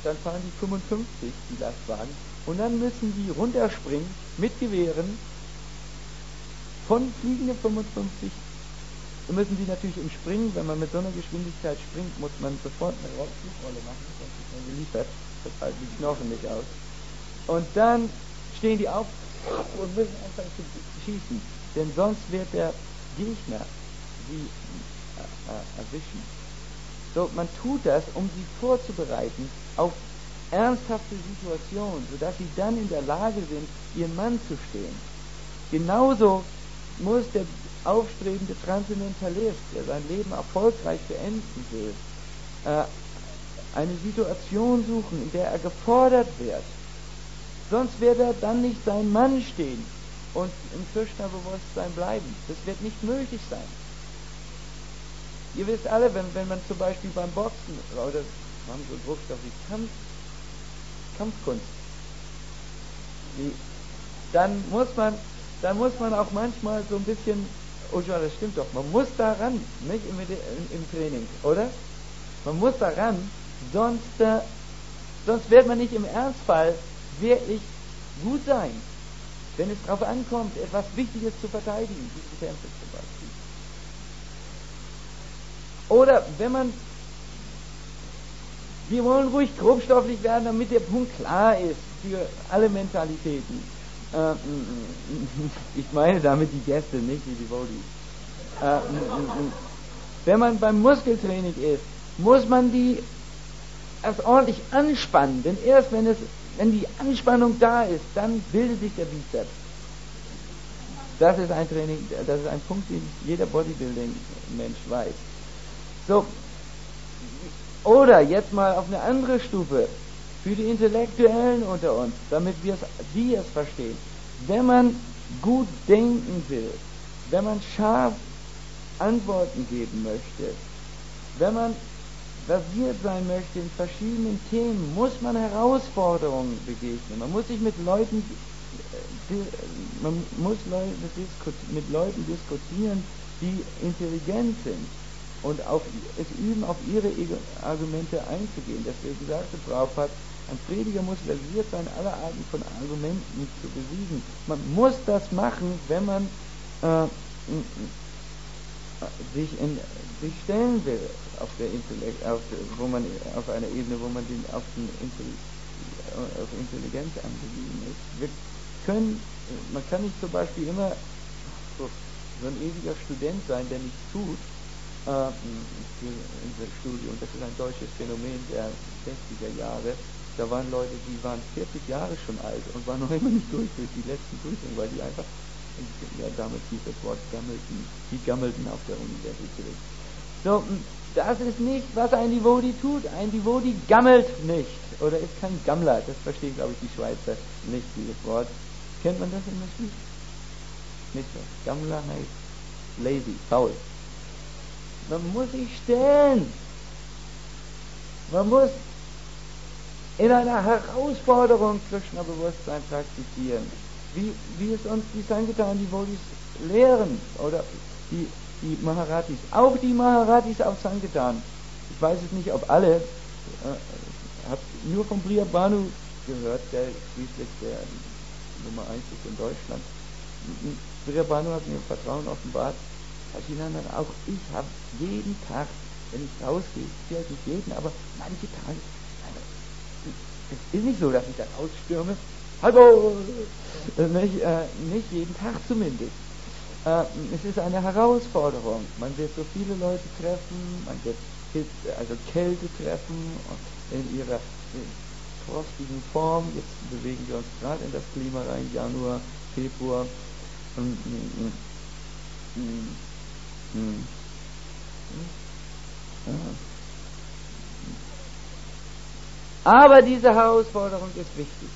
dann fahren die 55, die Lastwagen, und dann müssen die runterspringen mit Gewehren von fliegenden 55. Dann müssen die natürlich im Springen, wenn man mit so einer Geschwindigkeit springt, muss man sofort eine Flugrolle machen, sonst ist man geliefert, das halten die Knochen nicht aus. Und dann stehen die auf und müssen anfangen zu schießen, denn sonst wird der Gegner sie erwischen. So, man tut das, um sie vorzubereiten auf ernsthafte Situationen, sodass sie dann in der Lage sind, ihren Mann zu stehen. Genauso muss der aufstrebende Transzendentalist, der sein Leben erfolgreich beenden will, eine Situation suchen, in der er gefordert wird. Sonst wird er dann nicht sein Mann stehen und im Krishna-Bewusstsein bleiben. Das wird nicht möglich sein. Ihr wisst alle, wenn man zum Beispiel beim Boxen oder haben so Druckstoff wie Kampfkunst, dann muss man auch manchmal so ein bisschen, oh ja, das stimmt doch, man muss da ran, nicht im Training, oder? Man muss da ran, sonst wird man nicht im Ernstfall wirklich gut sein, wenn es darauf ankommt, etwas Wichtiges zu verteidigen, diesen Tempel zum Beispiel. Oder wir wollen ruhig grobstofflich werden, damit der Punkt klar ist für alle Mentalitäten. Ich meine damit die Gäste, nicht die Devotees. Wenn man beim Muskeltraining ist, muss man die erst ordentlich anspannen, denn erst wenn die Anspannung da ist, dann bildet sich der Bizeps. Das ist ein Training, das ist ein Punkt, den jeder Bodybuilding-Mensch weiß. So, oder jetzt mal auf eine andere Stufe, für die Intellektuellen unter uns, damit die es verstehen. Wenn man gut denken will, wenn man scharf Antworten geben möchte, wenn man versiert sein möchte in verschiedenen Themen, muss man Herausforderungen begegnen. Man muss sich mit Leuten diskutieren, die intelligent sind und es üben, auf ihre Argumente einzugehen. Deswegen sagte Prabhupada, ein Prediger muss versiert sein, alle Arten von Argumenten zu besiegen. Man muss das machen, wenn man sich stellen will auf einer Ebene, wo man auf Intelligenz angewiesen ist. Man kann nicht zum Beispiel immer so ein ewiger Student sein, der nichts tut für unser Studium. Das ist ein deutsches Phänomen der 60er Jahre. Da waren Leute, die waren 40 Jahre schon alt und waren noch immer nicht durch die letzten Prüfungen, weil die einfach, ja, damals hieß das Wort gammelten auf der Universität. So, das ist nicht, was ein Devotee tut. Ein Devotee gammelt nicht oder ist kein Gammler. Das verstehen, glaube ich, die Schweizer nicht, dieses Wort. Kennt man das in der Schule? Nicht so. Gammler heißt lazy, faul. Man muss sich stellen. Man muss in einer Herausforderung Krishna-Bewusstsein praktizieren. Wie es uns die Sankirtan-Devotees lehren, oder die Maharatis. Auch die Maharatis auf Sankirtan. Ich weiß es nicht, ob alle. Habe nur von Priya Bhanu gehört, der schließlich der Nummer 1 ist in Deutschland. Priya Bhanu hat mir Vertrauen offenbart. Auch ich habe jeden Tag, wenn ich rausgehe, vielleicht nicht jeden, aber manche Tage, es ist nicht so, dass ich dann ausstürme. Hallo! Nicht jeden Tag zumindest. Es ist eine Herausforderung. Man wird so viele Leute treffen, man wird Kälte treffen in ihrer frostigen Form. Jetzt bewegen wir uns gerade in das Klima rein, Januar, Februar. Aber diese Herausforderung ist wichtig.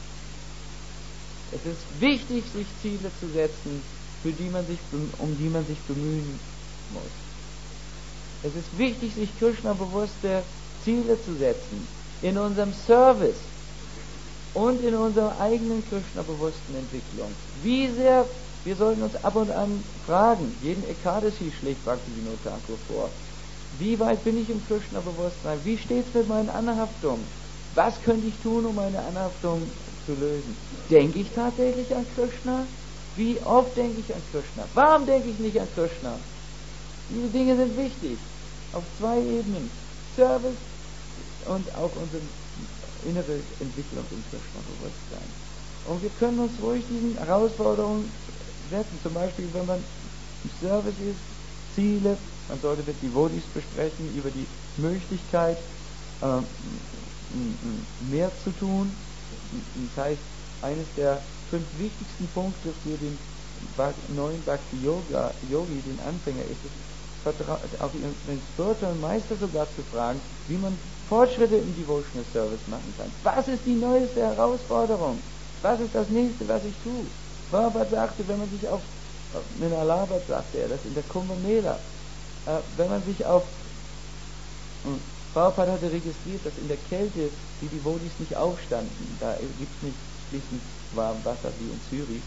Es ist wichtig, sich Ziele zu setzen, um die man sich bemühen muss. Es ist wichtig, sich Krishna-bewusste Ziele zu setzen in unserem Service und in unserer eigenen Krishna-bewussten Entwicklung. Wie sehr, wir sollten uns ab und an fragen, jeden Ekadasi schlägt Bhaktivinoda Thakur vor, wie weit bin ich im Krishna-Bewusstsein? Wie steht es mit meinen Anhaftungen? Was könnte ich tun, um meine Anhaftung zu lösen? Denke ich tatsächlich an Krishna? Wie oft denke ich an Krishna? Warum denke ich nicht an Krishna? Diese Dinge sind wichtig. Auf zwei Ebenen. Service und auch unsere innere Entwicklung im Krishna-Bewusstsein. Und wir können uns ruhig diesen Herausforderungen setzen. Zum Beispiel, wenn man im Service ist, Ziele, man sollte mit Devotees besprechen über die Möglichkeit, mehr zu tun. Das heißt, eines der 5 wichtigsten Punkte für den neuen Bhakti-Yogi, den Anfänger, ist es, auch den spirituellen Meister sogar zu fragen, wie man Fortschritte im Devotional Service machen kann. Was ist die neueste Herausforderung? Was ist das nächste, was ich tue? Prabhupada sagte, wenn man sich in Allahabad sagte er das, in der Kumbh Mela, wenn man sich Prabhupada hatte registriert, dass in der Kälte die Devotees nicht aufstanden. Da gibt es nicht fließend warmes Wasser wie in Zürich.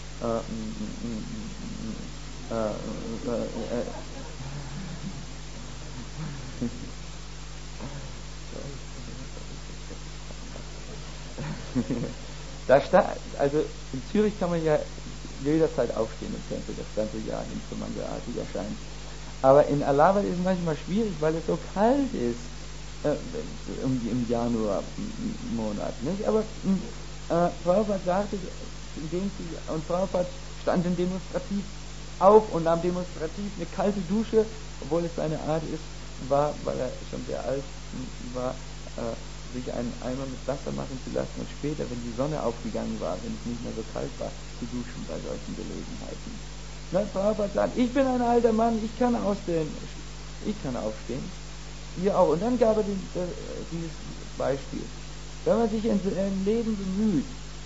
Also in Zürich kann man ja jederzeit aufstehen im Tempel, das ganze Jahr hin, so mangeartig erscheint. Aber in Allahabad ist es manchmal schwierig, weil es so kalt ist im Januarmonat. Nicht? Aber Prabhupada sagte, und Prabhupada stand dann demonstrativ auf und nahm demonstrativ eine kalte Dusche, obwohl es seine Art ist, war, weil er schon sehr alt war, sich einen Eimer mit Wasser machen zu lassen und später, wenn die Sonne aufgegangen war, wenn es nicht mehr so kalt war, zu duschen bei solchen Gelegenheiten. Na, Prabhupada sagt, ich bin ein alter Mann, ich kann aufstehen. Ihr auch. Und dann gab er dieses Beispiel. Wenn man sich im Leben bemüht,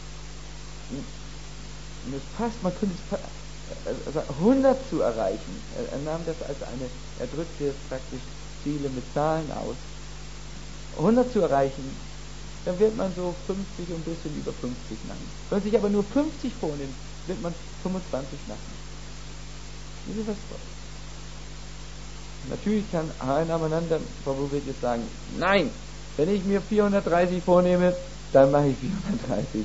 und es passt, man könnte es 100 zu erreichen. Er nahm das als er drückte praktisch Ziele mit Zahlen aus. 100 zu erreichen, dann wird man so 50 und ein bisschen über 50 machen. Wenn man sich aber nur 50 vornimmt, wird man 25 machen. Das ist was toll. Natürlich kann Harinamanda Prabhu wird jetzt sagen, nein, wenn ich mir 430 vornehme, dann mache ich 430.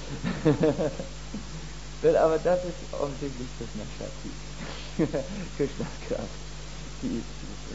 Aber das ist offensichtlich Krishnas Shakti. Krishnas Kraft. Die ist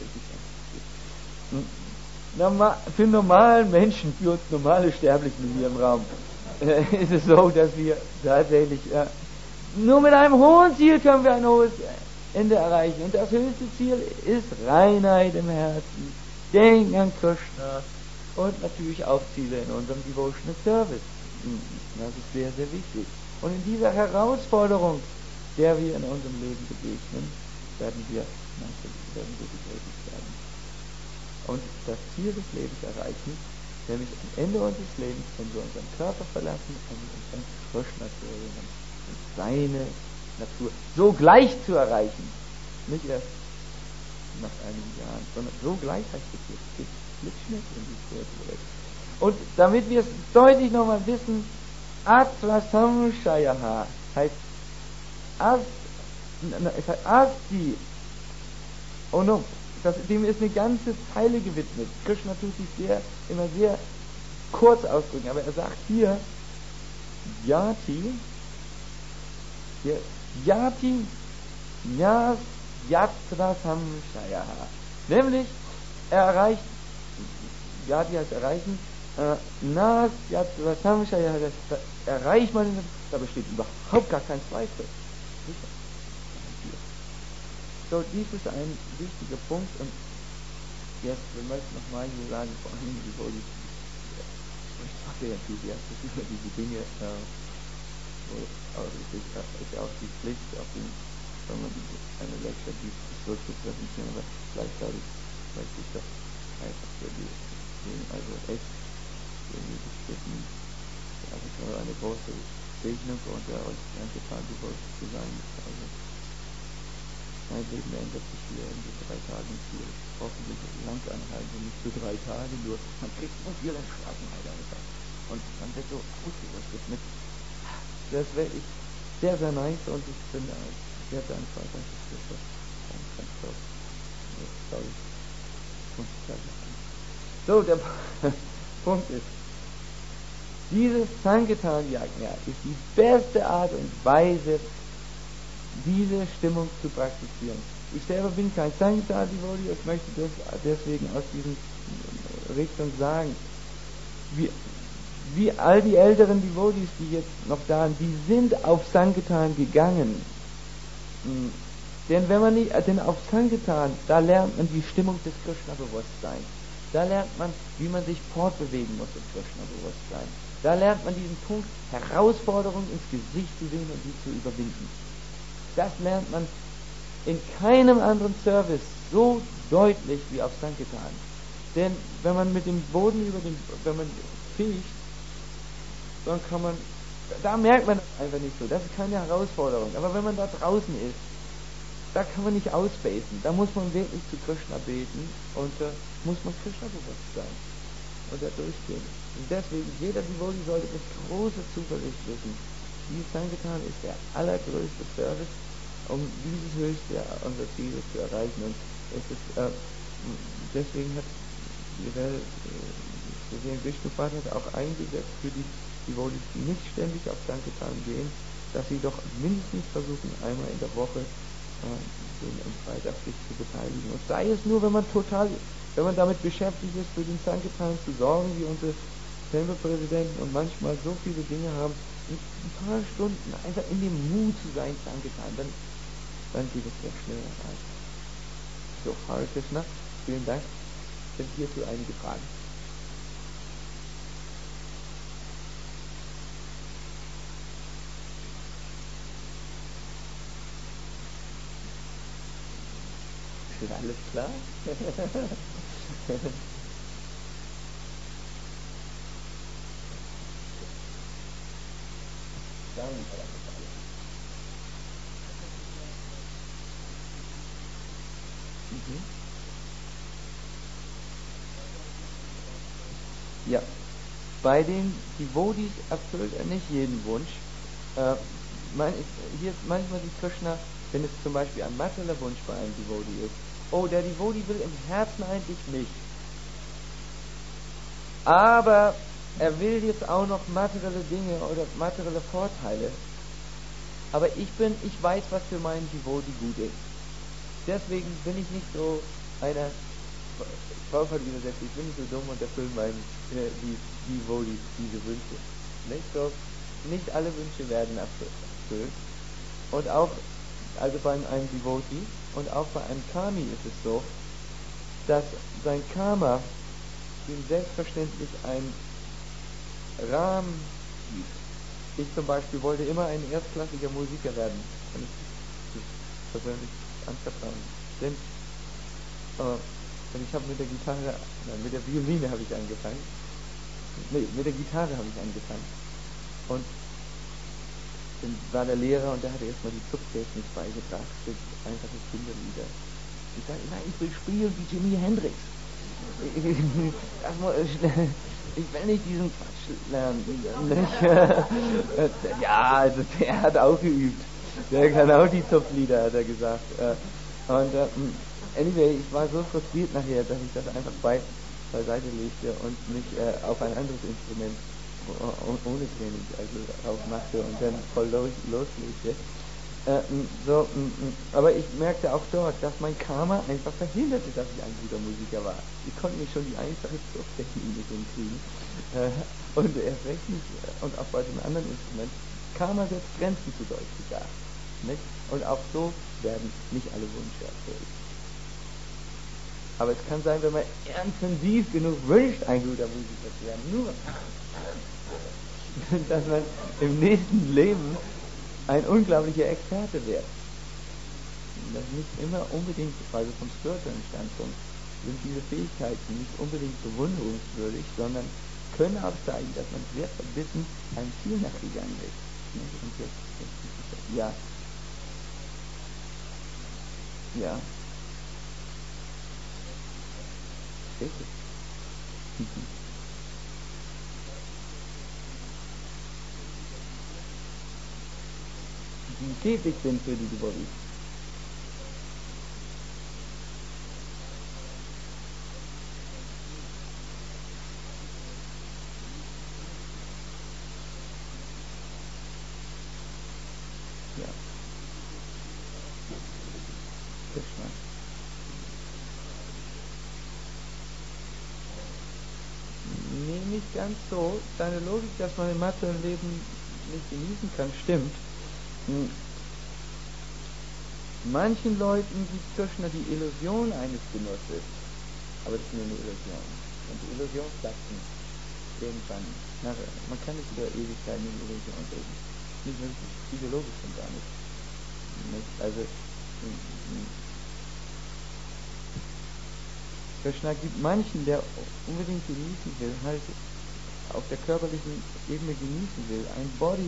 wirklich für normalen Menschen, für uns normale Sterblichen hier im Raum, ist es so, dass wir tatsächlich nur mit einem hohen Ziel können wir ein hohes Ende erreichen. Und das höchste Ziel ist Reinheit im Herzen, Denken an Krishna und natürlich auch Ziele in unserem Devotional Service. Das ist sehr, sehr wichtig. Und in dieser Herausforderung, der wir in unserem Leben begegnen, werden wir betätigt werden. Und das Ziel des Lebens erreichen, nämlich am Ende unseres Lebens, wenn wir unseren Körper verlassen, um uns an Krishna zu erinnern und seine Natur so gleich zu erreichen. Nicht erst nach einigen Jahren, sondern so gleich heißt es jetzt Blitzschnitt in die Welt. Und damit wir es deutlich nochmal wissen, Atra Samshayaha heißt Asti. Oh no, dem ist eine ganze Zeile gewidmet. Krishna tut sich immer sehr kurz ausdrücken, aber er sagt hier Yati Nyas Yatra Samshayaha. Nämlich, er erreicht, Yati heißt erreichen, Nas Yatra Samshayaha, das erreicht man, da besteht überhaupt gar kein Zweifel. So, dies ist ein wichtiger Punkt und jetzt, wir möchten nochmal hier sagen, vor allem die Body, ich spreche ja enthusiastisch über diese Dinge, aber es ist ja auch die Pflicht, wenn man eine Lecture gibt, es so zu präsentieren, aber gleichzeitig möchte ich das einfach für die also echt irgendwie bitten, also eine große Segnung und euch danke Tagebuch zu sein. Also mein Leben ändert sich hier in den 3 Tagen viel. Hoffentlich lang anhalten, nicht für 3 Tage nur. Man kriegt so viel Entschlossenheit einfach. Und man wird so ausgerüstet mit. Das wäre ich sehr, sehr nice und ich bin sehr dankbar, dass ich das ganz toll. Sorry. So, der Punkt ist, Dieses Sankirtan-Yajna ist die beste Art und Weise, diese Stimmung zu praktizieren. Ich selber bin kein Sankirtan-Devotee, ich möchte das deswegen aus diesen Richtung sagen. Wie all die älteren Devotees, die jetzt noch da sind, die sind auf Sankirtan gegangen. Denn denn auf Sankirtan, da lernt man die Stimmung des Krishna-Bewusstseins. Da lernt man, wie man sich fortbewegen muss im Krishna-Bewusstsein. Da lernt man diesen Punkt, Herausforderungen ins Gesicht zu sehen und die zu überwinden. Das lernt man in keinem anderen Service so deutlich wie auf Sankirtan. Denn wenn man mit dem Boden wenn man fegt, dann da merkt man das einfach nicht so. Das ist keine Herausforderung. Aber wenn man da draußen ist, da kann man nicht ausbeten. Da muss man wirklich zu Krishna beten und da muss man Krishna bewusst sein und da durchgehen. Und deswegen, jeder Devotee sollte mit großer Zuversicht wissen, dieses Sankirtan ist der allergrößte Service, um dieses höchste unserer Ziele zu erreichen. Und es ist, deswegen hat Vishnupada hat auch eingesetzt für die Devotees, die nicht ständig auf Sankirtan gehen, dass sie doch mindestens versuchen, einmal in der Woche im Freitag sich zu beteiligen. Und sei es nur, wenn man damit beschäftigt ist, für den Sankirtan zu sorgen, wie unsere Tempelpräsidenten und manchmal so viele Dinge haben, ein paar Stunden einfach in dem Mut zu sein, Sankirtan, dann geht es sehr schnell erreicht. So, Hare Krishna, vielen Dank. Sind hierzu einige Fragen? Ist alles klar? Ja, bei den Devotees erfüllt er nicht jeden Wunsch. Hier manchmal sieht Krishna, wenn es zum Beispiel ein materieller Wunsch bei einem Devotee ist, oh, der Devotee will im Herzen eigentlich nicht, aber er will jetzt auch noch materielle Dinge oder materielle Vorteile, aber ich weiß, was für meinen Devotee gut ist. Deswegen bin ich nicht so einer, Prabhupada übersetzt, ich bin nicht so dumm und erfülle die Devotees diese Wünsche. Nicht so, nicht alle Wünsche werden erfüllt. Und auch, also bei einem Devotee und auch bei einem Kami ist es so, dass sein Karma ihm selbstverständlich einen Rahmen gibt. Ich zum Beispiel wollte immer ein erstklassiger Musiker werden, kann ich das persönlich anvertrauen. Denn ich habe mit der Violine habe ich angefangen. Nee, mit der Gitarre habe ich angefangen. Und dann war der Lehrer und der hatte erstmal die Zupftechnik beigebracht, einfache Kinderlieder. Ich sage, nein, ich will spielen wie Jimi Hendrix. Ich will nicht diesen Quatsch lernen. Ja, also der hat auch geübt. Der kann auch die Zupflieder, hat er gesagt. Anyway, ich war so frustriert nachher, dass ich das einfach beiseite legte und mich auf ein anderes Instrument ohne Training aufmachte und dann voll loslegte. Aber ich merkte auch dort, dass mein Karma einfach verhinderte, dass ich ein guter Musiker war. Ich konnte mich schon die einfache Zupftechnik nicht hinkriegen. Und erst recht nicht, und auch bei dem anderen Instrument, Karma setzt Grenzen, zu Deutsch gesagt. Nicht? Und auch so werden nicht alle Wünsche erfüllt. Aber es kann sein, wenn man intensiv genug wünscht, ein guter Musiker zu werden, nur, dass man im nächsten Leben ein unglaublicher Experte wird. Das ist nicht immer unbedingt, also vom spirituellen Standpunkt, sind diese Fähigkeiten nicht unbedingt bewunderungswürdig, sondern können auch zeigen, dass man sehr verbissen einem Ziel nachgegangen ist. Ja. Ja. Richtig. Die tätig sind für die Devotees. ganz so. Deine Logik, dass man im materiellen Leben nicht genießen kann, stimmt. Manchen Leuten gibt Krishna die Illusion eines Genusses, aber das ist nur eine Illusion. Und die Illusion platzen irgendwann. Man kann nicht über Ewigkeiten in Illusion reden. Nicht wirklich psychologisch und gar nicht. Also Krishna gibt manchen, der unbedingt genießen will, halt auf der körperlichen Ebene genießen will, ein Body,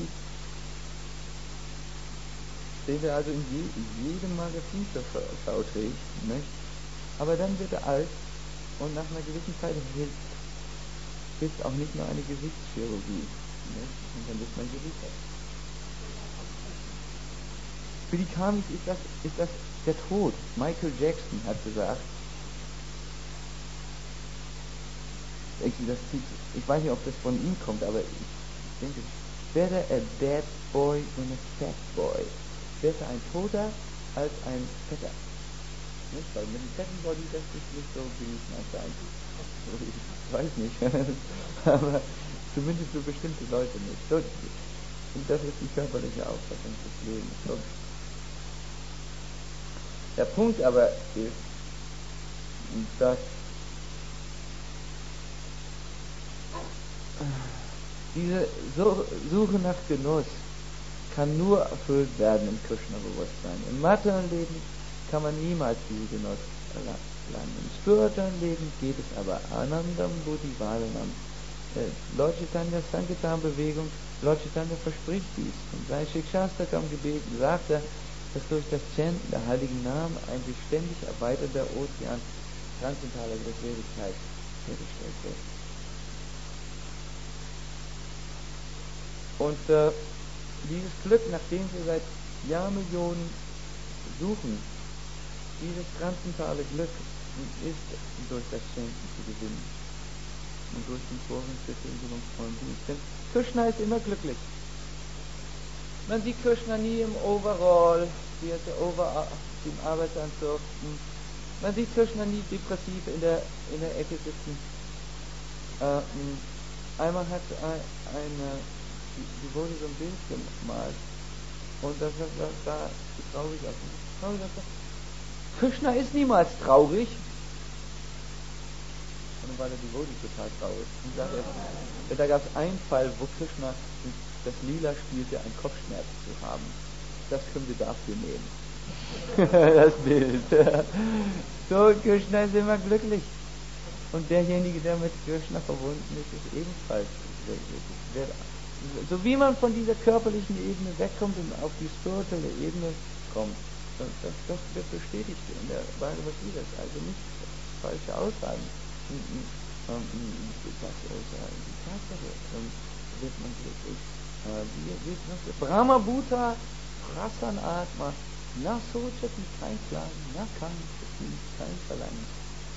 den er also in jedem Magazin zur Schau trägt, nicht? Aber dann wird er alt und nach einer gewissen Zeit hilft auch nicht nur eine Gesichtschirurgie, nicht? Und dann wird man gesichert. Für die Kamis ist das der Tod. Michael Jackson hat gesagt, ich weiß nicht, ob das von ihm kommt, aber ich denke, better a dead boy than a fat boy. Besser ein Toter als ein Fetter. Nicht? Weil mit dem fetten Body lässt sich nicht so genießen anscheinend. Ich weiß nicht. Aber zumindest für bestimmte Leute nicht. So, und das ist die körperliche Auffassung des Lebens. So. Der Punkt aber ist, dass diese Suche nach Genuss kann nur erfüllt werden im Krishna-Bewusstsein. Im materiellen Leben kann man niemals diesen Genuss erlangen. Im spirituellen Leben geht es aber. Anandam Buddhi Vadanam. Lord Chaitanya Sankirtan-Bewegung, Lord Chaitanya verspricht dies. Und bei Shikshastakam gebeten sagt er, dass durch das Chanten der heiligen Namen ein sich ständig erweiternder Ozean transzendentaler Glückseligkeit hergestellt wird. Und dieses Glück, nach dem wir seit Jahrmillionen suchen, dieses transzendentale Glück ist durch das Schenken zu gewinnen und durch den Vorwurf des hingebungsvollen Dienst. Denn Krishna ist immer glücklich. Man sieht Krishna nie im Overall, wie er im Arbeitsanzug. Man sieht Krishna nie depressiv in der Ecke sitzen. Einmal hat die wurde so ein Bild gemalt und das sah traurig aus. Krishna ist niemals traurig. Und dann war der Devotee total traurig. Und sagte, da gab es einen Fall, wo Krishna das Lila spielte, einen Kopfschmerz zu haben. Das können wir dafür nehmen. Das Bild. So, Krishna ist immer glücklich. Und derjenige, der mit Krishna verbunden ist, ist ebenfalls glücklich. So wie man von dieser körperlichen Ebene wegkommt und auf die spirituelle Ebene kommt, das wird bestätigt in der Bhagavad Gita. Also nicht falsche Aussagen. Das ist die Tatsache, wird man glücklich. Brahma Bhuta Prasan Atma na Sochati, kein Klagen, na kein Verlangen.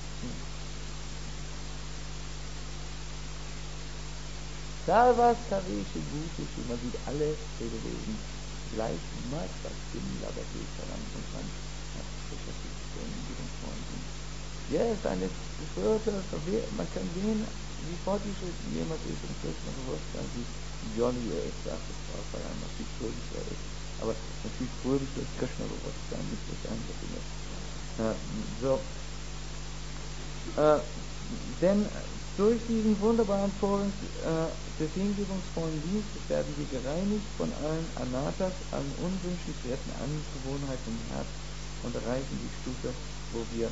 Sarva Saveshe Bhutishu, man sieht alle Lebewesen gleich niemals was Himmel, aber geht verlangt und man hat beschäftigt sich in diesem Freund. Ja, es ist eine Spirituelle, man kann sehen, wie fortgeschritten jemand ist im Krishna-Bewusstsein, wie jolly er ist, sagt es auch, weil er noch viel fröhlicher ist. Aber natürlich fröhlich durch Krishna-Bewusstsein, nicht durch andere Dinge. Denn durch diesen wunderbaren Vorgang des hingebungsvollen Dienstes werden wir gereinigt von allen Anatas, allen unwünschenswerten Angewohnheiten im Herz und erreichen die Stufe, wo wir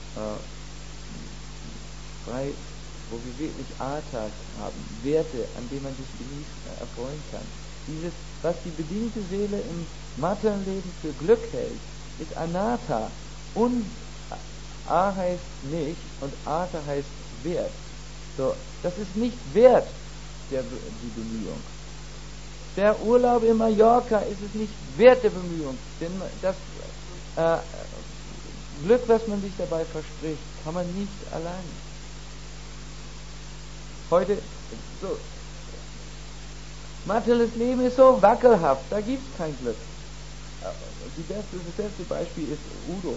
wirklich Arthas haben, Werte, an denen man sich erfreuen kann. Dieses, was die bedingte Seele im materiellen Leben für Glück hält, ist Anatta. Und A heißt nicht und Artha heißt Wert. So, das ist nicht wert, die Bemühung. Der Urlaub in Mallorca ist es nicht wert der Bemühung, denn das Glück, was man sich dabei verspricht, kann man nicht erlangen. Heute, so, materielles Leben ist so wackelhaft, da gibt es kein Glück. Das beste Beispiel ist Udo.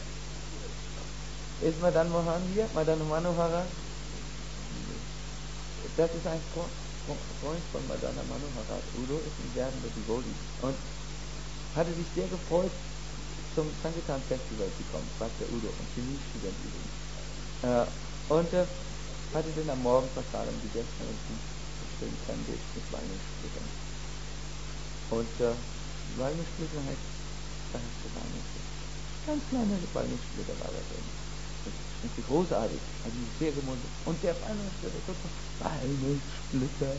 Ist Madan Mohan hier? Madan Manohara? das ist ein Freund von Madonna Manoharat. Udo ist ein werdender Devotee und hatte sich sehr gefreut, zum Sankirtan Festival zu kommen, fragt der Udo, ein Chemiestudent übrigens. Und hatte dann am Morgen Prasadam gegessen und einen schönen Sandwich mit Walnusssplittern. Und Walnusssplitter heißt Walnüsse. Ganz kleine Walnusssplitter war das drin. Das ist großartig, also sehr gemundet. Und der Walnusssplitter, Walnusssplitter.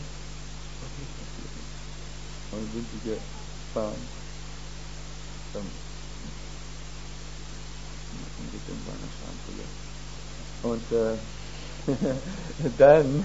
Und winzige Bahn. Und dann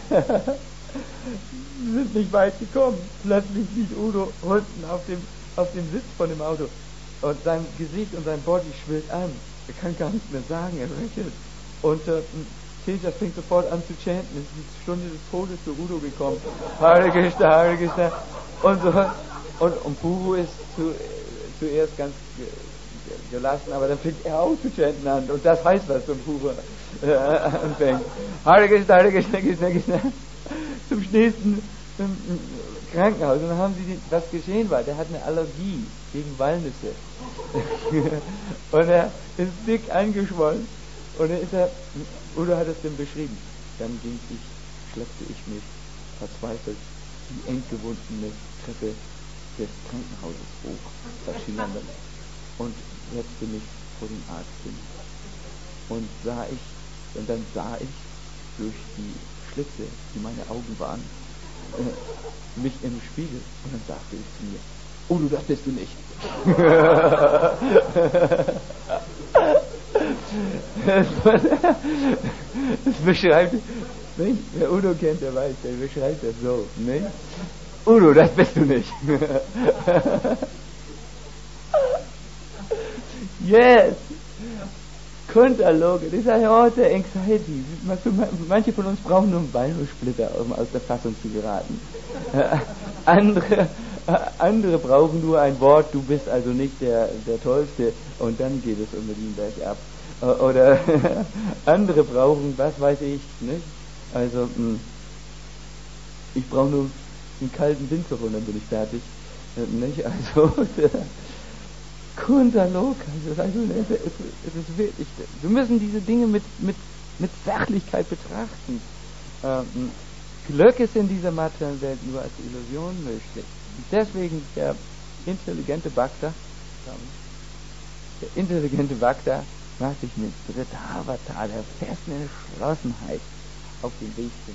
sind nicht weit gekommen. Plötzlich liegt Udo unten auf dem Sitz von dem Auto und sein Gesicht und sein Body schwillt an. Er kann gar nichts mehr sagen, er röchelt. Und Tejas fängt sofort an zu chanten. Es ist die Stunde des Todes für Udo gekommen. Hare Krishna, Hare Krishna. Und so. Und Puru ist zuerst ganz gelassen, aber dann fängt er auch zu chanten an. Und das heißt was, wenn Puru anfängt. Hare Krishna, Hare Krishna, Krishna, Krishna. Zum nächsten Krankenhaus. Und dann haben sie, was geschehen war, der hat eine Allergie gegen Walnüsse. Und er ist dick angeschwollen. Und dann ist Udo hat es dann beschrieben. Dann schleppte ich mich verzweifelt die eng gewundene Treppe des Krankenhauses hoch, verschillernd, und setzte mich vor den Arzt hin. Und dann sah ich durch die Schlitze, die meine Augen waren, mich im Spiegel, und dann sagte ich zu mir, Udo, das bist du nicht. Das beschreibt, wer Udo kennt, der weiß, der beschreibt das so, ne? Udo, das bist du nicht. Yes! Kunterloge, das ist eine Orte Anxiety. Manche von uns brauchen nur einen Walnusssplitter, um aus der Fassung zu geraten. Andere brauchen nur ein Wort, du bist also nicht der Tollste, und dann geht es unbedingt bergab. Oder andere brauchen, was weiß ich, nicht? Also, ich brauche nur einen kalten Windzug und dann bin ich fertig. Nicht? Also, Kunterlog, also es ist wirklich, wir müssen diese Dinge mit Sachlichkeit betrachten. Glück ist in dieser materiellen Welt nur als Illusion möglich. Und deswegen der intelligente Bhakta macht sich mit Dritavata, der festen Entschlossenheit, auf den Weg zu.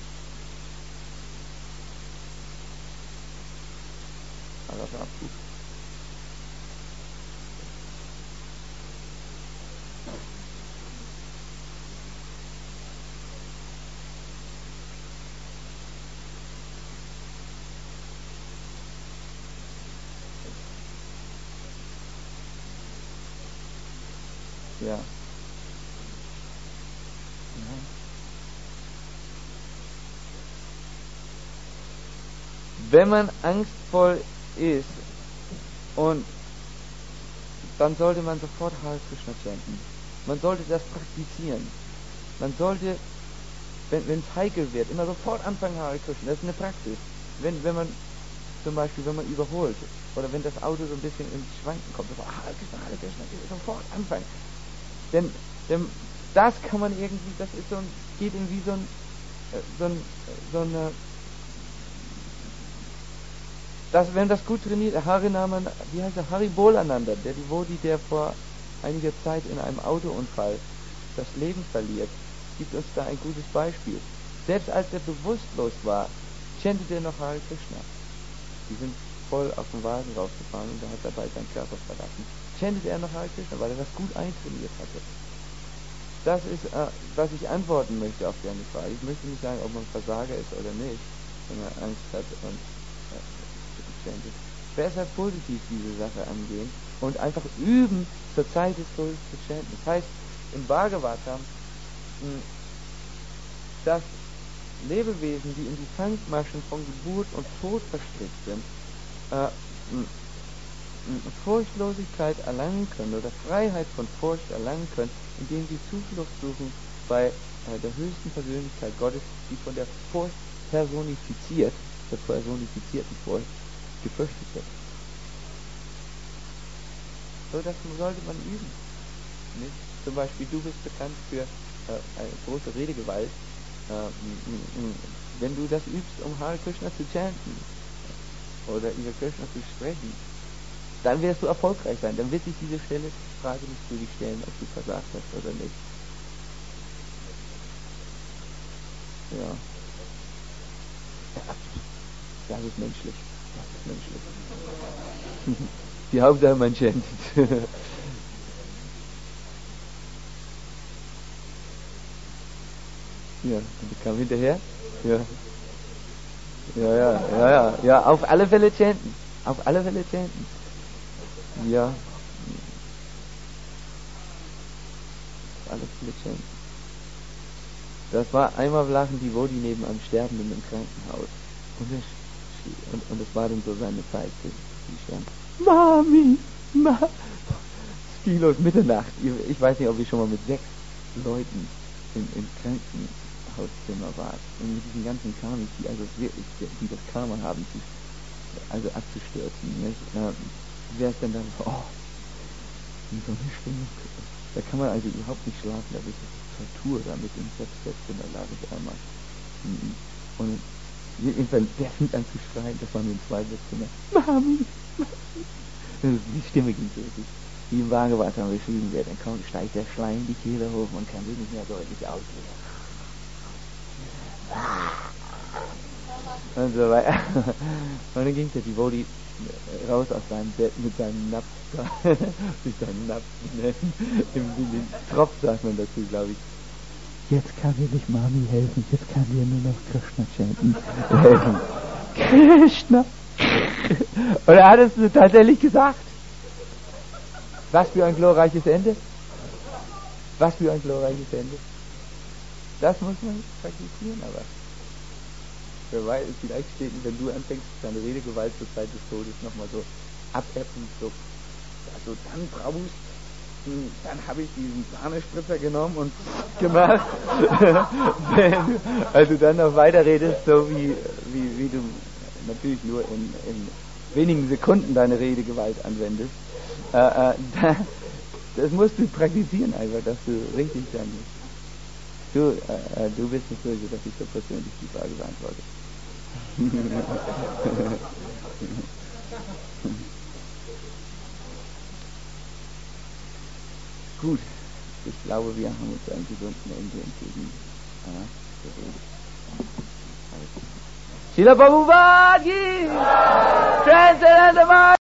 Ja. Wenn man angstvoll ist, und dann sollte man sofort Hare Krishna chanten. Man sollte das praktizieren. Man sollte, wenn es heikel wird, immer sofort anfangen Hare Krishna. Das ist eine Praxis. Wenn man zum Beispiel, wenn man überholt, oder wenn das Auto so ein bisschen ins Schwanken kommt, Hare Krishna, sofort anfangen. Denn das kann man irgendwie, das ist geht irgendwie so eine, wenn das gut trainiert, wie heißt der, Hari Bolananda, der Devotee, der vor einiger Zeit in einem Autounfall das Leben verliert, gibt uns da ein gutes Beispiel. Selbst als er bewusstlos war, chantete er noch Hare Krishna. Die sind voll auf den Wagen rausgefahren und er hat dabei seinen Körper verlassen. Chantete er noch Hare Krishna, weil er das gut eintrainiert hatte. Das ist, was ich antworten möchte auf deine Frage. Ich möchte nicht sagen, ob man Versager ist oder nicht, wenn man Angst hat und chantet. Besser positiv diese Sache angehen und einfach üben, zur Zeit des Todes zu chanten. Das heißt, im Bhagavatam, dass Lebewesen, die in die Fangmaschen von Geburt und Tod verstrickt sind, Furchtlosigkeit erlangen können oder Freiheit von Furcht erlangen können, indem sie Zuflucht suchen bei der höchsten Persönlichkeit Gottes, die von der Furcht personifiziert, der personifizierten Furcht, gefürchtet wird. So, das sollte man üben. Nicht? Zum Beispiel, du bist bekannt für eine große Redegewalt. Wenn du das übst, um Hare Krishna zu chanten oder über Krishna zu sprechen, dann wirst du erfolgreich sein. Dann wird sich diese Frage nicht für dich stellen, ob du versagt hast oder nicht. Ja. Das ist menschlich. Das ist menschlich. Die Hauptsache man chantet. Ja, und kam hinterher? Ja. Ja, auf alle Fälle chanten. Auf alle Fälle chanten. Ja. Auf alle Fälle chanten. Das war einmal lachen die Wodi neben einem Sterbenden im Krankenhaus. Und es war dann so seine Zeit. Die stand, Mami! Es fiel aus Mitternacht. Ich weiß nicht, ob ich schon mal mit 6 Leuten im Krankenhauszimmer war. Und mit diesen ganzen Karmis, die also wirklich, die das Karma haben, also abzustürzen. Nicht? Wer ist denn dann so, in so eine Stimmung? Da kann man also überhaupt nicht schlafen, da ist Tortur da mit dem Selbstzimmer, lag ich einmal. Und jedenfalls, der fängt an zu schreien, das war nur ein Zweibettzimmer. Mami! Die Stimme ging wirklich. Wie im Wagenwasser beschrieben wird, dann steigt der Schleim die Kehle hoch und kann sich nicht mehr deutlich ausdrücken. Und so weiter. Und dann ging der Devotee raus aus seinem Bett mit seinem Napf, mit seinem Napf, in den Tropf sagt man dazu, glaube ich. Jetzt kann dir nicht Mami helfen, jetzt kann dir nur noch Krishna chanten helfen. Krishna! Und er hat es tatsächlich gesagt. Was für ein glorreiches Ende. Was für ein glorreiches Ende. Das muss man praktizieren, aber wer weiß, vielleicht steht, wenn du anfängst, deine Redegewalt zur Zeit des Todes nochmal so abebben, so, also dann brauchst, dann habe ich diesen Sahnespritzer genommen und gemacht. Also dann noch weiter redest, so wie du natürlich nur in wenigen Sekunden deine Redegewalt anwendest. Das musst du praktizieren einfach, dass du richtig dann du bist nicht böse, dass ich so persönlich die Frage beantworte. Gut, ich glaube, wir haben uns einen gesunden Ende entgegen geredet. Srila Prabhupada ki! Transcendental